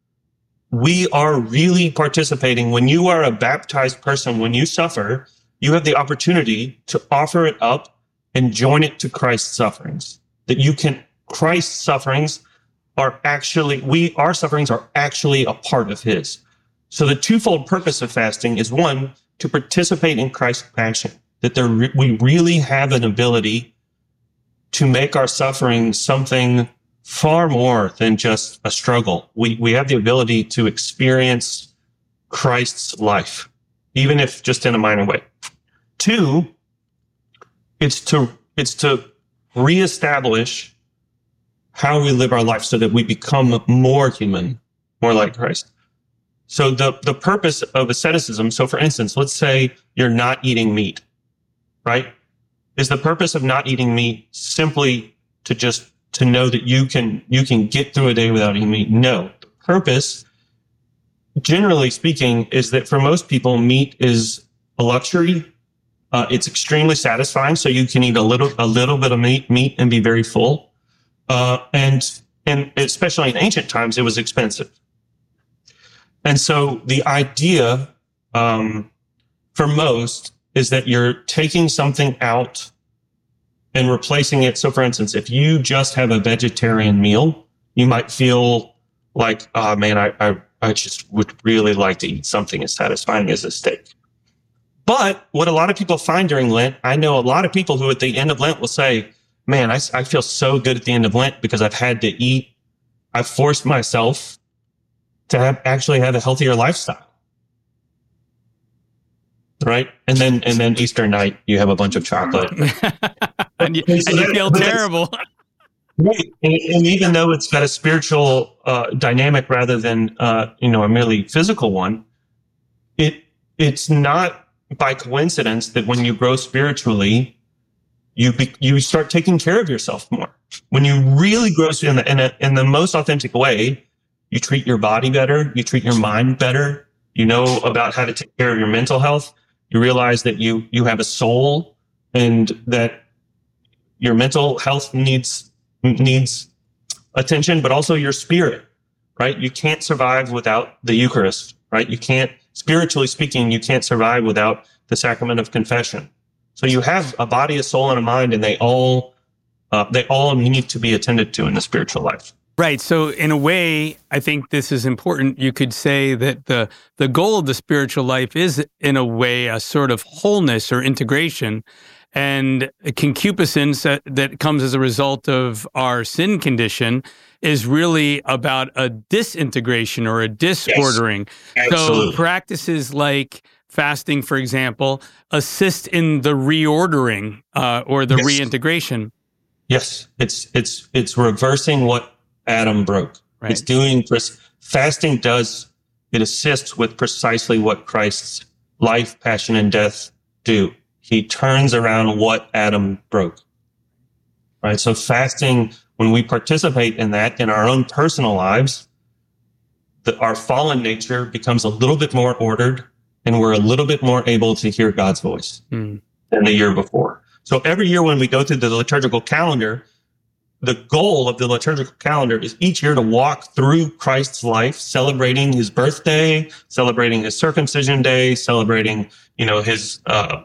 we are really participating. When you are a baptized person, when you suffer, you have the opportunity to offer it up and join it to Christ's sufferings. Christ's sufferings are actually, our sufferings are actually a part of his. So the twofold purpose of fasting is, one, to participate in Christ's passion, that we really have an ability to make our suffering something far more than just a struggle. We have the ability to experience Christ's life, even if just in a minor way. Two, it's to reestablish how we live our life so that we become more human, more like Christ. So the purpose of asceticism, so for instance, let's say you're not eating meat, right? Is the purpose of not eating meat simply to know that you can get through a day without eating meat? No. The purpose, generally speaking, is that for most people, meat is a luxury. It's extremely satisfying, so you can eat a little bit of meat and be very full. and especially in ancient times, it was expensive. And so the idea for most is that you're taking something out and replacing it. So for instance, if you just have a vegetarian meal, you might feel like, oh man, I just would really like to eat something as satisfying as a steak. But what a lot of people find during Lent, I know a lot of people who at the end of Lent will say, man, I feel so good at the end of Lent because I've had to eat. I've forced myself to actually have a healthier lifestyle. Right. And then Easter night, you have a bunch of chocolate. and you feel terrible. Right. And even though it's got a spiritual dynamic rather than, a merely physical one, it's not by coincidence that when you grow spiritually, you start taking care of yourself more. When you really grow in the most authentic way, you treat your body better, you treat your mind better, you know about how to take care of your mental health. You realize that you have a soul and that your mental health needs attention, but also your spirit, right? You can't survive without the Eucharist, right? Spiritually speaking, you can't survive without the sacrament of confession. So you have a body, a soul, and a mind, and they all need to be attended to in the spiritual life. Right. So in a way, I think this is important. You could say that the goal of the spiritual life is, in a way, a sort of wholeness or integration. And concupiscence that comes as a result of our sin condition is really about a disintegration or a disordering. Yes, so practices like fasting, for example, assist in the reordering or the reintegration. Yes, it's reversing what Adam broke. Right. It's doing fasting it assists with precisely what Christ's life, passion, and death do. He turns around what Adam broke. Right. So fasting, when we participate in that in our own personal lives, our fallen nature becomes a little bit more ordered, and we're a little bit more able to hear God's voice than the year before. So every year when we go through the liturgical calendar, the goal of the liturgical calendar is each year to walk through Christ's life, celebrating his birthday, celebrating his circumcision day, celebrating, his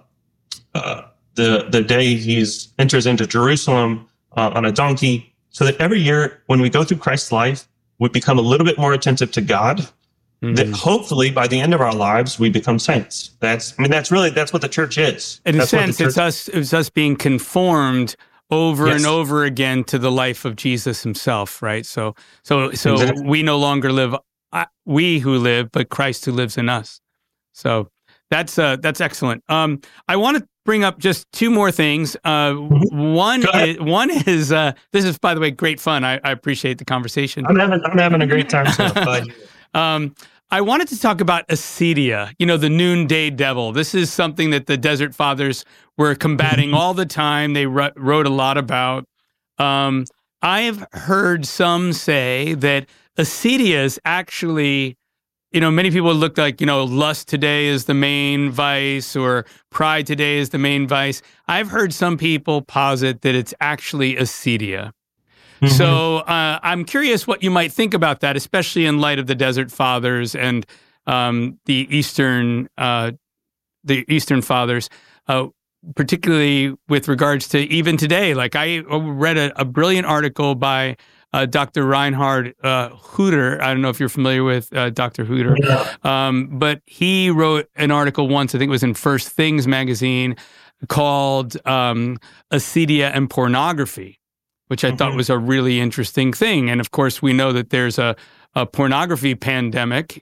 the day he enters into Jerusalem on a donkey, so that every year when we go through Christ's life, we become a little bit more attentive to God. That hopefully by the end of our lives we become saints. That's what the church is. In a sense, it's us being conformed over and over again to the life of Jesus himself, right? So exactly. We no longer live, we who live, but Christ who lives in us. So that's excellent. I want to bring up just two more things. One is this is, by the way, great fun. I appreciate the conversation. I'm having a great time. So I wanted to talk about acedia, the noonday devil. This is something that the Desert Fathers were combating all the time. They wrote a lot about. I've heard some say that acedia is actually, many people look like, lust today is the main vice or pride today is the main vice. I've heard some people posit that it's actually acedia. So I'm curious what you might think about that, especially in light of the Desert Fathers and the Eastern Fathers, particularly with regards to even today. Like I read a brilliant article by Dr. Reinhard Hutter. I don't know if you're familiar with Dr. Hutter, but he wrote an article once, I think it was in First Things magazine, called Acedia and Pornography, which I thought was a really interesting thing. And of course, we know that there's a pornography pandemic,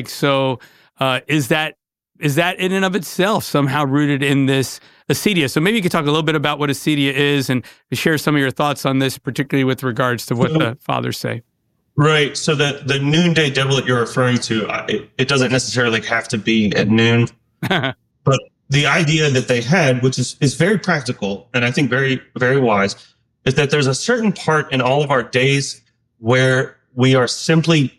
is that in and of itself somehow rooted in this acedia? So maybe you could talk a little bit about what acedia is and share some of your thoughts on this, particularly with regards to what the fathers say. Right. So the noonday devil that you're referring to, it doesn't necessarily have to be at noon, but the idea that they had, which is very practical and I think very, very wise, is that there's a certain part in all of our days where we're simply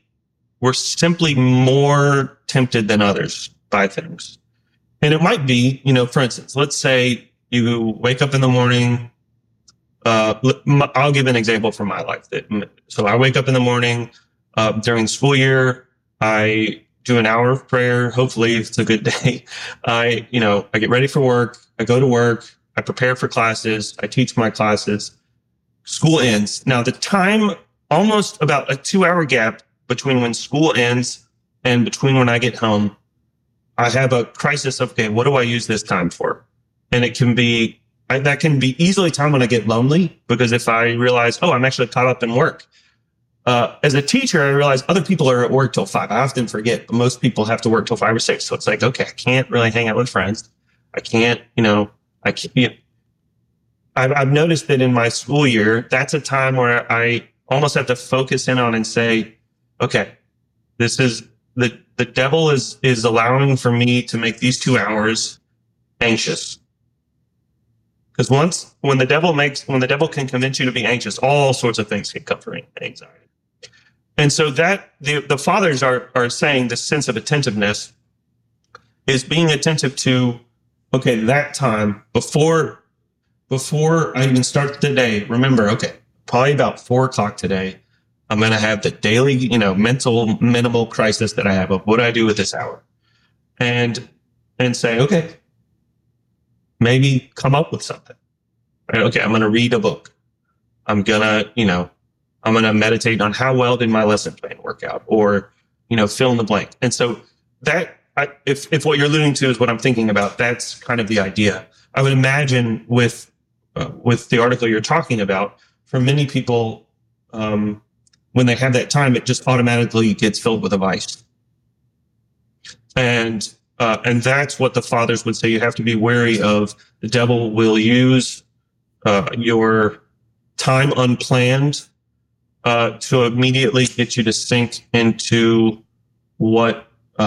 more tempted than others by things. And it might be, for instance, let's say you wake up in the morning, I'll give an example from my life. So I wake up in the morning during the school year. I do an hour of prayer. Hopefully it's a good day. I get ready for work. I go to work. I prepare for classes. I teach my classes. School ends. Now the time, almost about a 2-hour gap between when school ends and between when I get home, I have a crisis of, okay, what do I use this time for? And it can be, that can be easily time when I get lonely, because if I realize, oh, I'm actually caught up in work. As a teacher, I realize other people are at work till 5. I often forget, but most people have to work till 5 or 6. So it's like, okay, I can't really hang out with friends. I can't, I've noticed that in my school year, that's a time where I almost have to focus in on and say, okay, this is the devil is allowing for me to make these 2 hours anxious. Because when the devil can convince you to be anxious, all sorts of things can come from anxiety. And so that the fathers are saying the sense of attentiveness is being attentive to, okay, that time before I even start the day, remember, okay, probably about 4:00 today, I'm going to have the daily, mental minimal crisis that I have of what do I do with this hour, and say, okay, maybe come up with something. Right? Okay, I'm going to read a book. I'm going to meditate on how well did my lesson plan work out, or, fill in the blank. And so that, if what you're alluding to is what I'm thinking about, that's kind of the idea. I would imagine with the article you're talking about, for many people, when they have that time, it just automatically gets filled with a vice. And that's what the fathers would say. You have to be wary of. The devil will use your time unplanned to immediately get you to sink into what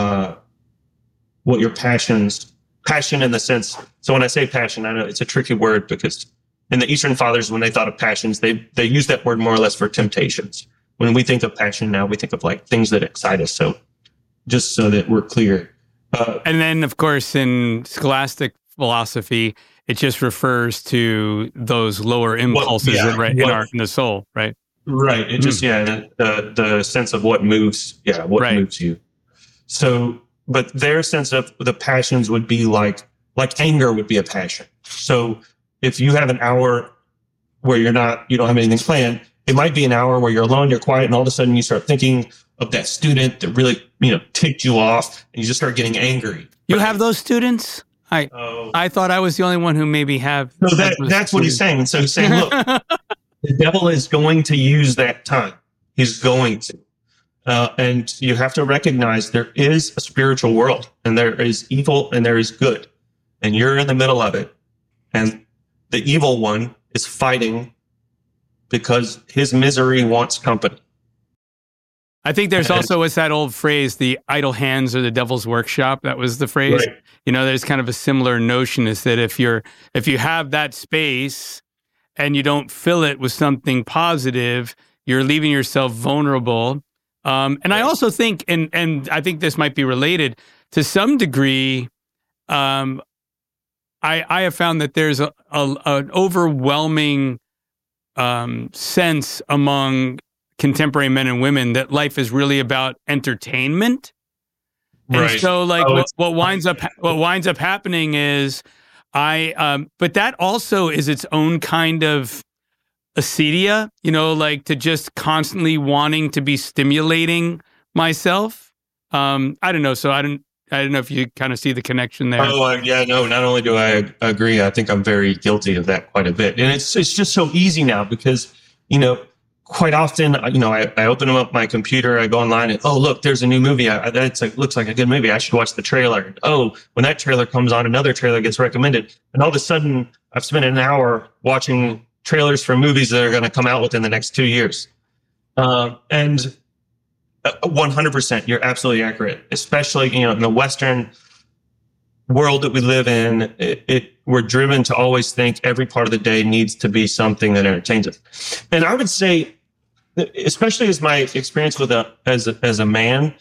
your passion in the sense. So when I say passion, I know it's a tricky word, because in the Eastern Fathers, when they thought of passions, they use that word more or less for temptations. When we think of passion now, we think of like things that excite us. So just so that we're clear. And then, of course, in scholastic philosophy, it just refers to those lower impulses in the soul, right? Right. It just, the sense of what moves, moves you. So, but their sense of the passions would be like anger would be a passion. So if you have an hour where you don't have anything planned, it might be an hour where you're alone, you're quiet, and all of a sudden you start thinking of that student that really, ticked you off, and you just start getting angry. You have those students? I thought I was the only one who maybe have. No, that's what he's saying. So he's saying, look, the devil is going to use that time. He's going to. And you have to recognize there is a spiritual world, and there is evil and there is good. And you're in the middle of it. And the evil one is fighting because his misery wants company. I think there's also what's that old phrase, the idle hands are the devil's workshop. That was the phrase. Right. There's kind of a similar notion, is that if you have that space and you don't fill it with something positive, you're leaving yourself vulnerable. And I also think, and I think this might be related to some degree, I have found that there's an overwhelming sense among contemporary men and women that life is really about entertainment. And so what winds up happening is but that also is its own kind of acedia, to just constantly wanting to be stimulating myself. I don't know. So I don't know if you kind of see the connection there. No, not only do I agree, I think I'm very guilty of that quite a bit. And it's just so easy now because, quite often, I open up my computer, I go online and, oh, look, there's a new movie. Looks like a good movie. I should watch the trailer. Oh, when that trailer comes on, another trailer gets recommended. And all of a sudden, I've spent an hour watching trailers for movies that are going to come out within the next 2 years. And 100%, you're absolutely accurate, especially, in the Western world that we live in. We're driven to always think every part of the day needs to be something that entertains us. And I would say, especially as my experience with as a man,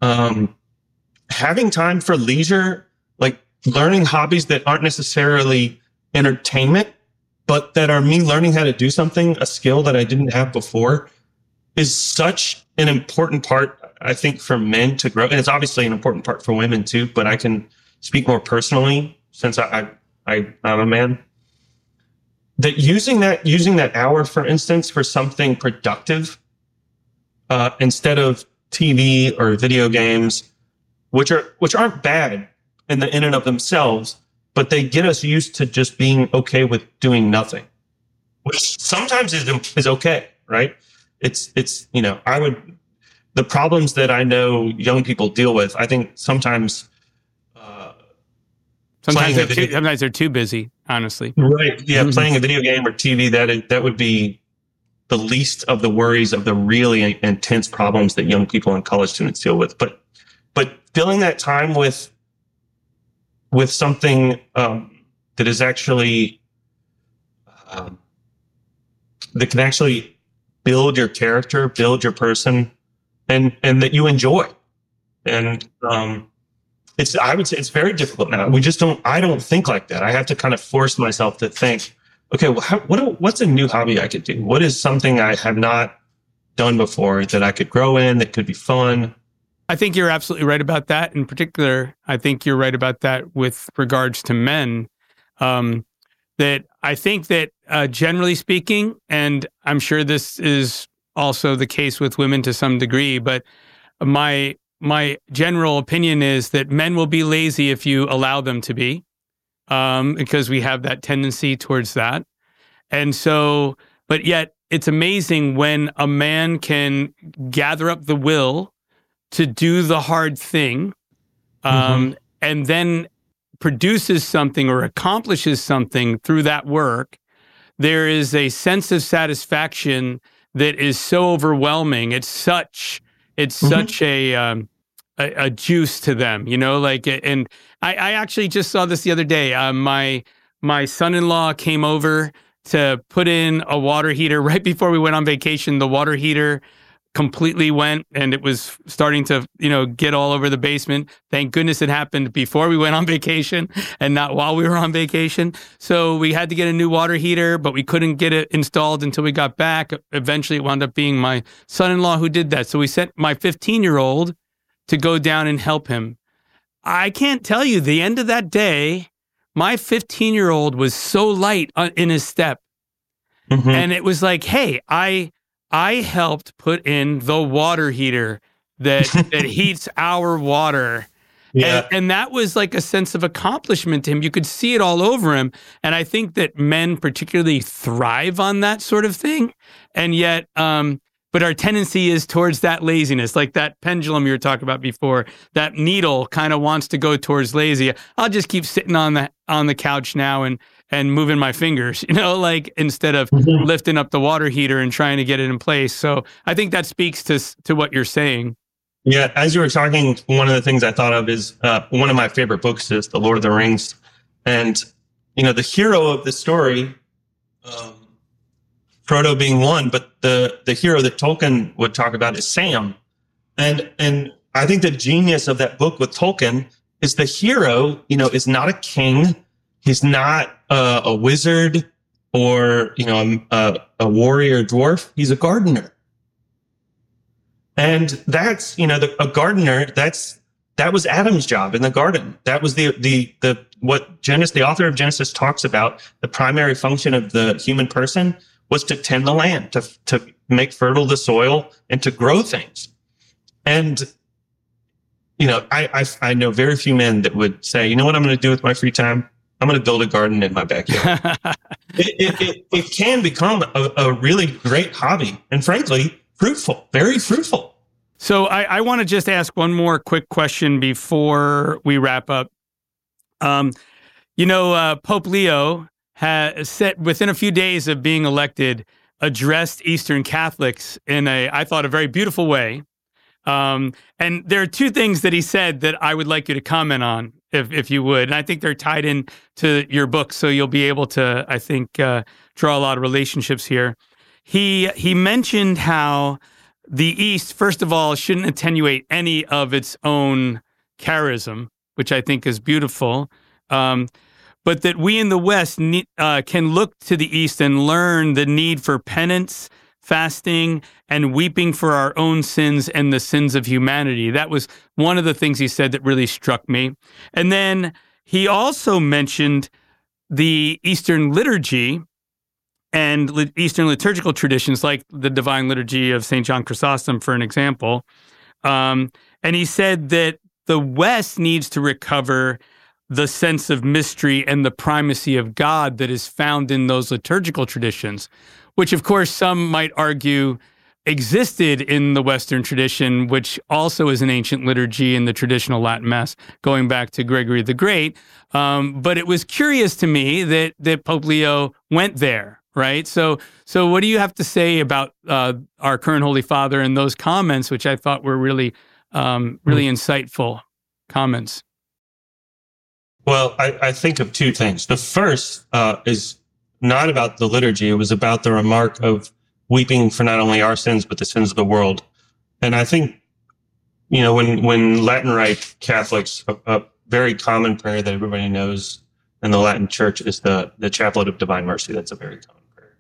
having time for leisure, like learning hobbies that aren't necessarily entertainment, but that are me learning how to do something, a skill that I didn't have before, is such an important part, I think, for men to grow. And it's obviously an important part for women too, but I can speak more personally since I'm a man. That using that hour, for instance, for something productive, instead of TV or video games, which aren't bad in and of themselves, but they get us used to just being okay with doing nothing, which sometimes is okay, right? It's the problems that I know young people deal with, I think sometimes sometimes they're too busy, honestly. Right. Yeah. Playing a video game or TV, that would be the least of the worries of the really intense problems that young people and college students deal with. But filling that time with something that is actually that can actually build your character, build your person, and that you enjoy. And I would say it's very difficult now. I don't think like that. I have to kind of force myself to think, okay, well, what's a new hobby I could do? What is something I have not done before that I could grow in, that could be fun? I think you're absolutely right about that. In particular, I think you're right about that with regards to men. That I think that generally speaking, and I'm sure this is also the case with women to some degree, but my general opinion is that men will be lazy if you allow them to be, because we have that tendency towards that. And so, but yet it's amazing when a man can gather up the will to do the hard thing, and then produces something or accomplishes something through that work. There is a sense of satisfaction that is so overwhelming. It's such a juice to them, and I actually just saw this the other day. My son-in-law came over to put in a water heater right before we went on vacation. The water heater completely went, and it was starting to, get all over the basement. Thank goodness it happened before we went on vacation and not while we were on vacation. So we had to get a new water heater, but we couldn't get it installed until we got back. Eventually it wound up being my son-in-law who did that. So we sent my 15-year-old to go down and help him. I can't tell you, the end of that day, my 15-year-old was so light in his step. And it was like, hey, I helped put in the water heater that heats our water. Yeah. And that was like a sense of accomplishment to him. You could see it all over him. And I think that men particularly thrive on that sort of thing. And yet, but our tendency is towards that laziness, like that pendulum you were talking about before. That needle kind of wants to go towards lazy. I'll just keep sitting on the couch now and moving my fingers, instead of lifting up the water heater and trying to get it in place. So I think that speaks to what you're saying. Yeah, as you were talking, one of the things I thought of is one of my favorite books is The Lord of the Rings. And, the hero of the story, Frodo being one, but the hero that Tolkien would talk about is Sam. And I think the genius of that book with Tolkien is the hero, is not a king. He's not a wizard or, a warrior dwarf. He's a gardener. And that's, a gardener, that was Adam's job in the garden. That was what the author of Genesis talks about. The primary function of the human person was to tend the land, to make fertile the soil and to grow things. And, I know very few men that would say, you know what I'm going to do with my free time? I'm going to build a garden in my backyard. it can become a really great hobby and frankly, fruitful, very fruitful. So I want to just ask one more quick question before we wrap up. Pope Leo has said within a few days of being elected, addressed Eastern Catholics in I thought, a very beautiful way. And there are two things that he said that I would like you to comment on, if you would. And I think they're tied in to your book, so you'll be able to, I think, draw a lot of relationships here. He mentioned how the East, first of all, shouldn't attenuate any of its own charism, which I think is beautiful. but that we in the West can look to the East and learn the need for penance, fasting, and weeping for our own sins and the sins of humanity. That was one of the things he said that really struck me. And then he also mentioned the Eastern liturgy and Eastern liturgical traditions, like the Divine Liturgy of St. John Chrysostom, for an example. And he said that the West needs to recover the sense of mystery and the primacy of God that is found in those liturgical traditions, which, of course, some might argue existed in the Western tradition, which also is an ancient liturgy in the traditional Latin Mass, going back to Gregory the Great. But it was curious to me that Pope Leo went there, right? So what do you have to say about our current Holy Father and those comments, which I thought were really insightful comments? Well, I think of two things. The first is not about the liturgy. It was about the remark of weeping for not only our sins, but the sins of the world. And I think, when Latin Rite Catholics, a very common prayer that everybody knows in the Latin Church is the Chaplet of Divine Mercy. That's a very common prayer.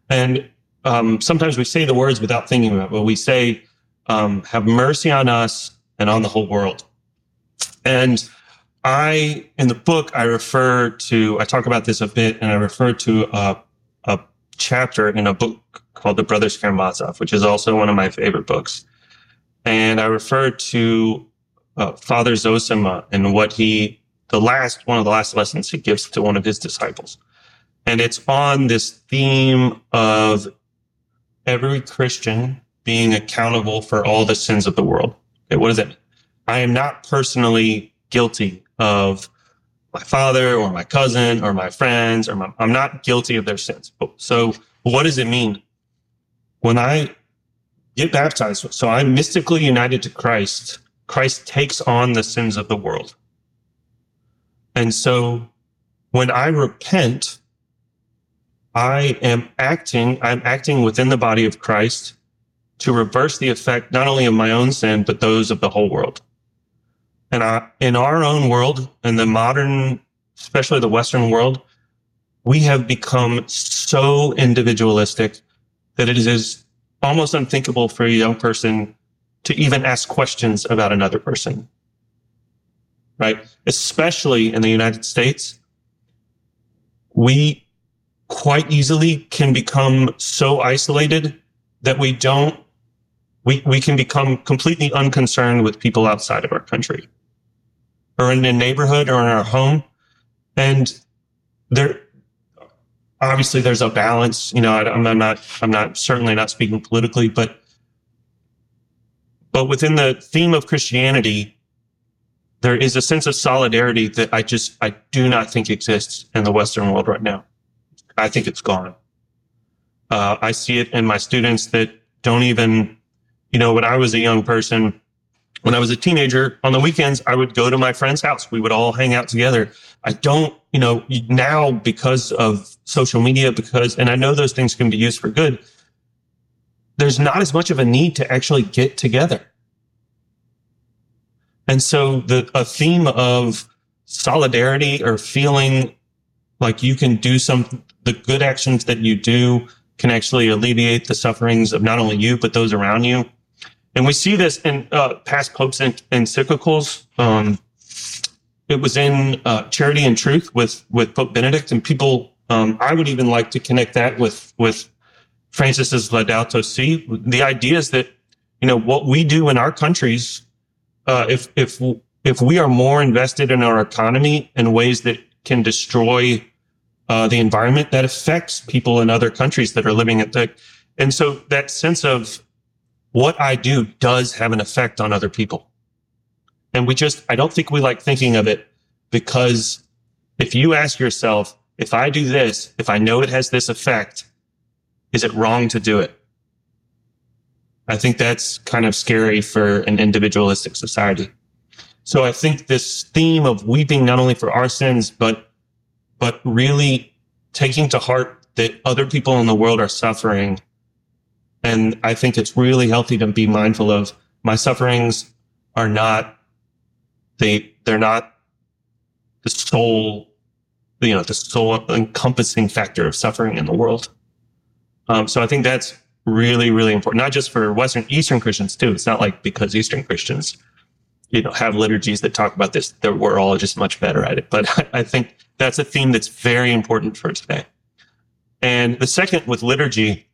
And sometimes we say the words without thinking about it, but we say, have mercy on us and on the whole world. And in the book, I talk about this a bit, and I refer to a chapter in a book called The Brothers Karamazov, which is also one of my favorite books. And I refer to Father Zosima and one of the last lessons he gives to one of his disciples. And it's on this theme of every Christian being accountable for all the sins of the world. Okay, what does that mean? I am not personally guilty of my father or my cousin or my friends, I'm not guilty of their sins. So what does it mean? When I get baptized, so I'm mystically united to Christ, Christ takes on the sins of the world. And so when I repent, I'm acting within the body of Christ to reverse the effect not only of my own sin, but those of the whole world. And in our own world, in the modern, especially the Western world, we have become so individualistic that it is almost unthinkable for a young person to even ask questions about another person, right? Especially in the United States, we quite easily can become so isolated that we can become completely unconcerned with people outside of our country or in a neighborhood or in our home. And obviously there's a balance, I'm certainly not speaking politically, but within the theme of Christianity, there is a sense of solidarity that I do not think exists in the Western world right now. I think it's gone. I see it in my students that don't even, when I was a young person, when I was a teenager, on the weekends, I would go to my friend's house. We would all hang out together. I don't, now because of social media, and I know those things can be used for good, there's not as much of a need to actually get together. And so a theme of solidarity or feeling like you can do the good actions that you do can actually alleviate the sufferings of not only you, but those around you. And we see this in past popes' encyclicals. It was in Charity and Truth with Pope Benedict, and people, I would even like to connect that with Francis's Laudato Si. The idea is that, what we do in our countries, if we are more invested in our economy in ways that can destroy the environment, that affects people in other countries that are living at and so that sense of what I do does have an effect on other people. And I don't think we like thinking of it, because if you ask yourself, if I do this, if I know it has this effect, is it wrong to do it? I think that's kind of scary for an individualistic society. So I think this theme of weeping not only for our sins, but really taking to heart that other people in the world are suffering. And I think it's really healthy to be mindful of my sufferings are not, they're not the sole the soul encompassing factor of suffering in the world. So I think that's really, really important, not just for Eastern Christians too. It's not like because Eastern Christians, have liturgies that talk about this, that we're all just much better at it. But I think that's a theme that's very important for today. And the second with liturgy,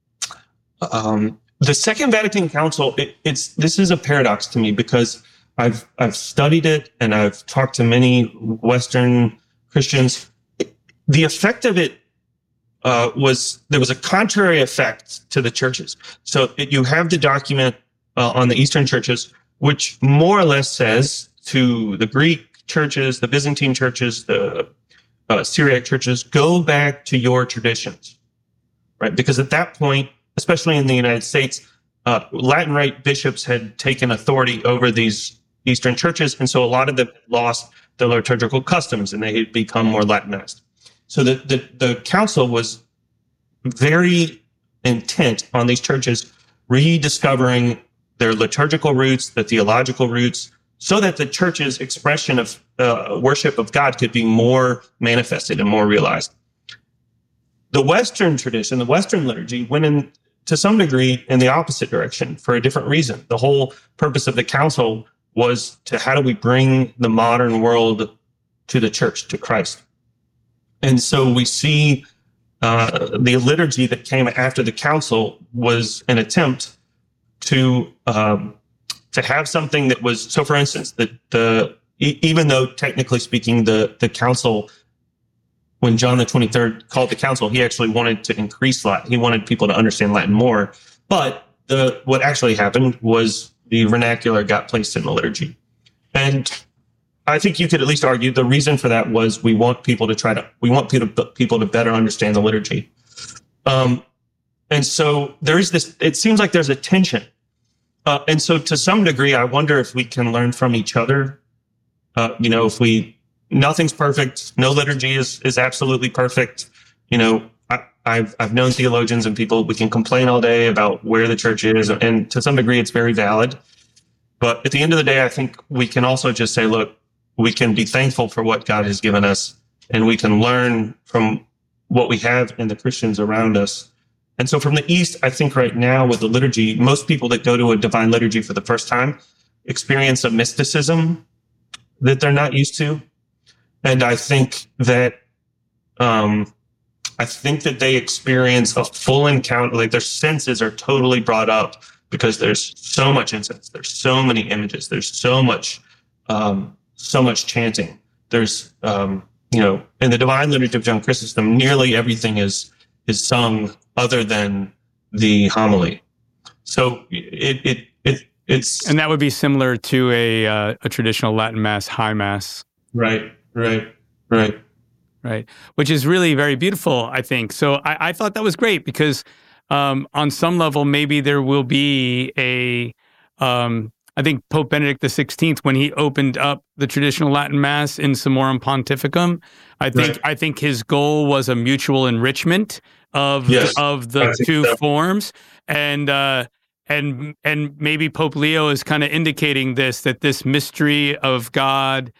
the Second Vatican Council, this is a paradox to me, because I've studied it and I've talked to many Western Christians. The effect of it there was a contrary effect to the churches. So you have the document on the Eastern churches, which more or less says to the Greek churches, the Byzantine churches, the Syriac churches, go back to your traditions, right? Because at that point, especially in the United States, Latin Rite bishops had taken authority over these Eastern churches, and so a lot of them lost their liturgical customs, and they had become more Latinized. So the council was very intent on these churches rediscovering their liturgical roots, the theological roots, so that the church's expression of worship of God could be more manifested and more realized. The Western tradition, the Western liturgy, went in to some degree in the opposite direction for a different reason. The whole purpose of the council was to how do we bring the modern world to the church, to Christ. And so we see the liturgy that came after the council was an attempt to have something that was, so for instance, even though technically speaking, the council, when John the 23rd called the council, he actually wanted to increase Latin. He wanted people to understand Latin more. But what actually happened was the vernacular got placed in the liturgy. And I think you could at least argue the reason for that was we want people to better understand the liturgy. And so there is this, it seems like there's a tension. And so to some degree, I wonder if we can learn from each other. Nothing's perfect. No liturgy is absolutely perfect. I've known theologians and people, we can complain all day about where the church is. And to some degree, it's very valid. But at the end of the day, I think we can also just say, look, we can be thankful for what God has given us, and we can learn from what we have in the Christians around us. And so from the East, I think right now with the liturgy, most people that go to a divine liturgy for the first time experience a mysticism that they're not used to. And I think that they experience a full encounter, like their senses are totally brought up because there's so much incense, there's so many images, there's so much chanting. There's in the Divine Liturgy of John Chrysostom, nearly everything is sung other than the homily. So it's and that would be similar to a traditional Latin Mass, High Mass. Right. Which is really very beautiful, I think. So I thought that was great because on some level, maybe there will be I think Pope Benedict XVI, when he opened up the traditional Latin Mass in Summorum Pontificum, I think his goal was a mutual enrichment of the two forms, and maybe Pope Leo is kind of indicating that this mystery of God,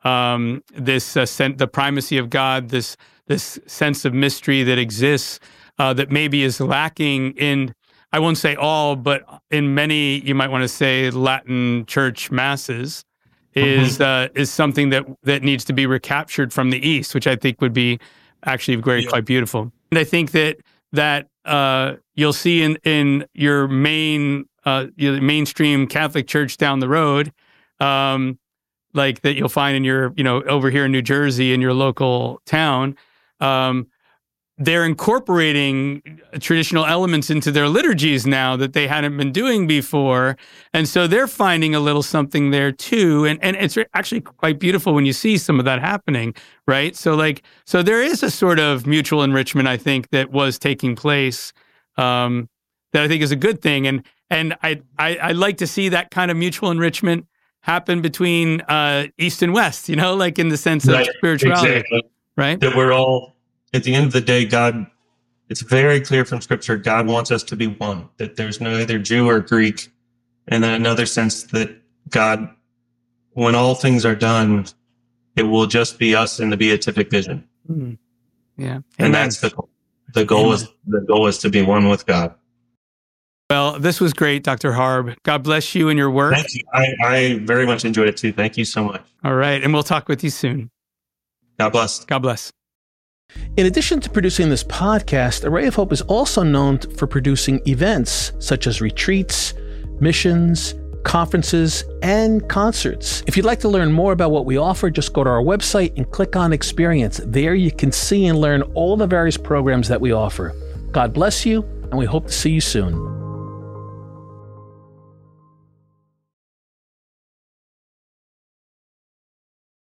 the primacy of God, this sense of mystery that exists, that maybe is lacking in, I won't say all, but in many, you might want to say, Latin church masses, is something that needs to be recaptured from the East, which I think would be actually quite beautiful. And I think that you'll see in your mainstream Catholic church down the road, like that you'll find in your, over here in New Jersey in your local town, they're incorporating traditional elements into their liturgies now that they hadn't been doing before. And so they're finding a little something there too. And it's actually quite beautiful when you see some of that happening, right? So there is a sort of mutual enrichment, I think, that was taking place, that I think is a good thing. And I like to see that kind of mutual enrichment happen between East and West, like in the sense of spirituality, exactly. Right? That we're all, at the end of the day, God, it's very clear from Scripture, God wants us to be one, that there's neither Jew or Greek. And then another sense that God, when all things are done, it will just be us in the beatific vision. Yeah. And that's the goal. The goal is to be one with God. Well, this was great, Dr. Harb. God bless you and your work. Thank you. I very much enjoyed it too. Thank you so much. All right. And we'll talk with you soon. God bless. God bless. In addition to producing this podcast, Array of Hope is also known for producing events such as retreats, missions, conferences, and concerts. If you'd like to learn more about what we offer, just go to our website and click on Experience. There you can see and learn all the various programs that we offer. God bless you, and we hope to see you soon.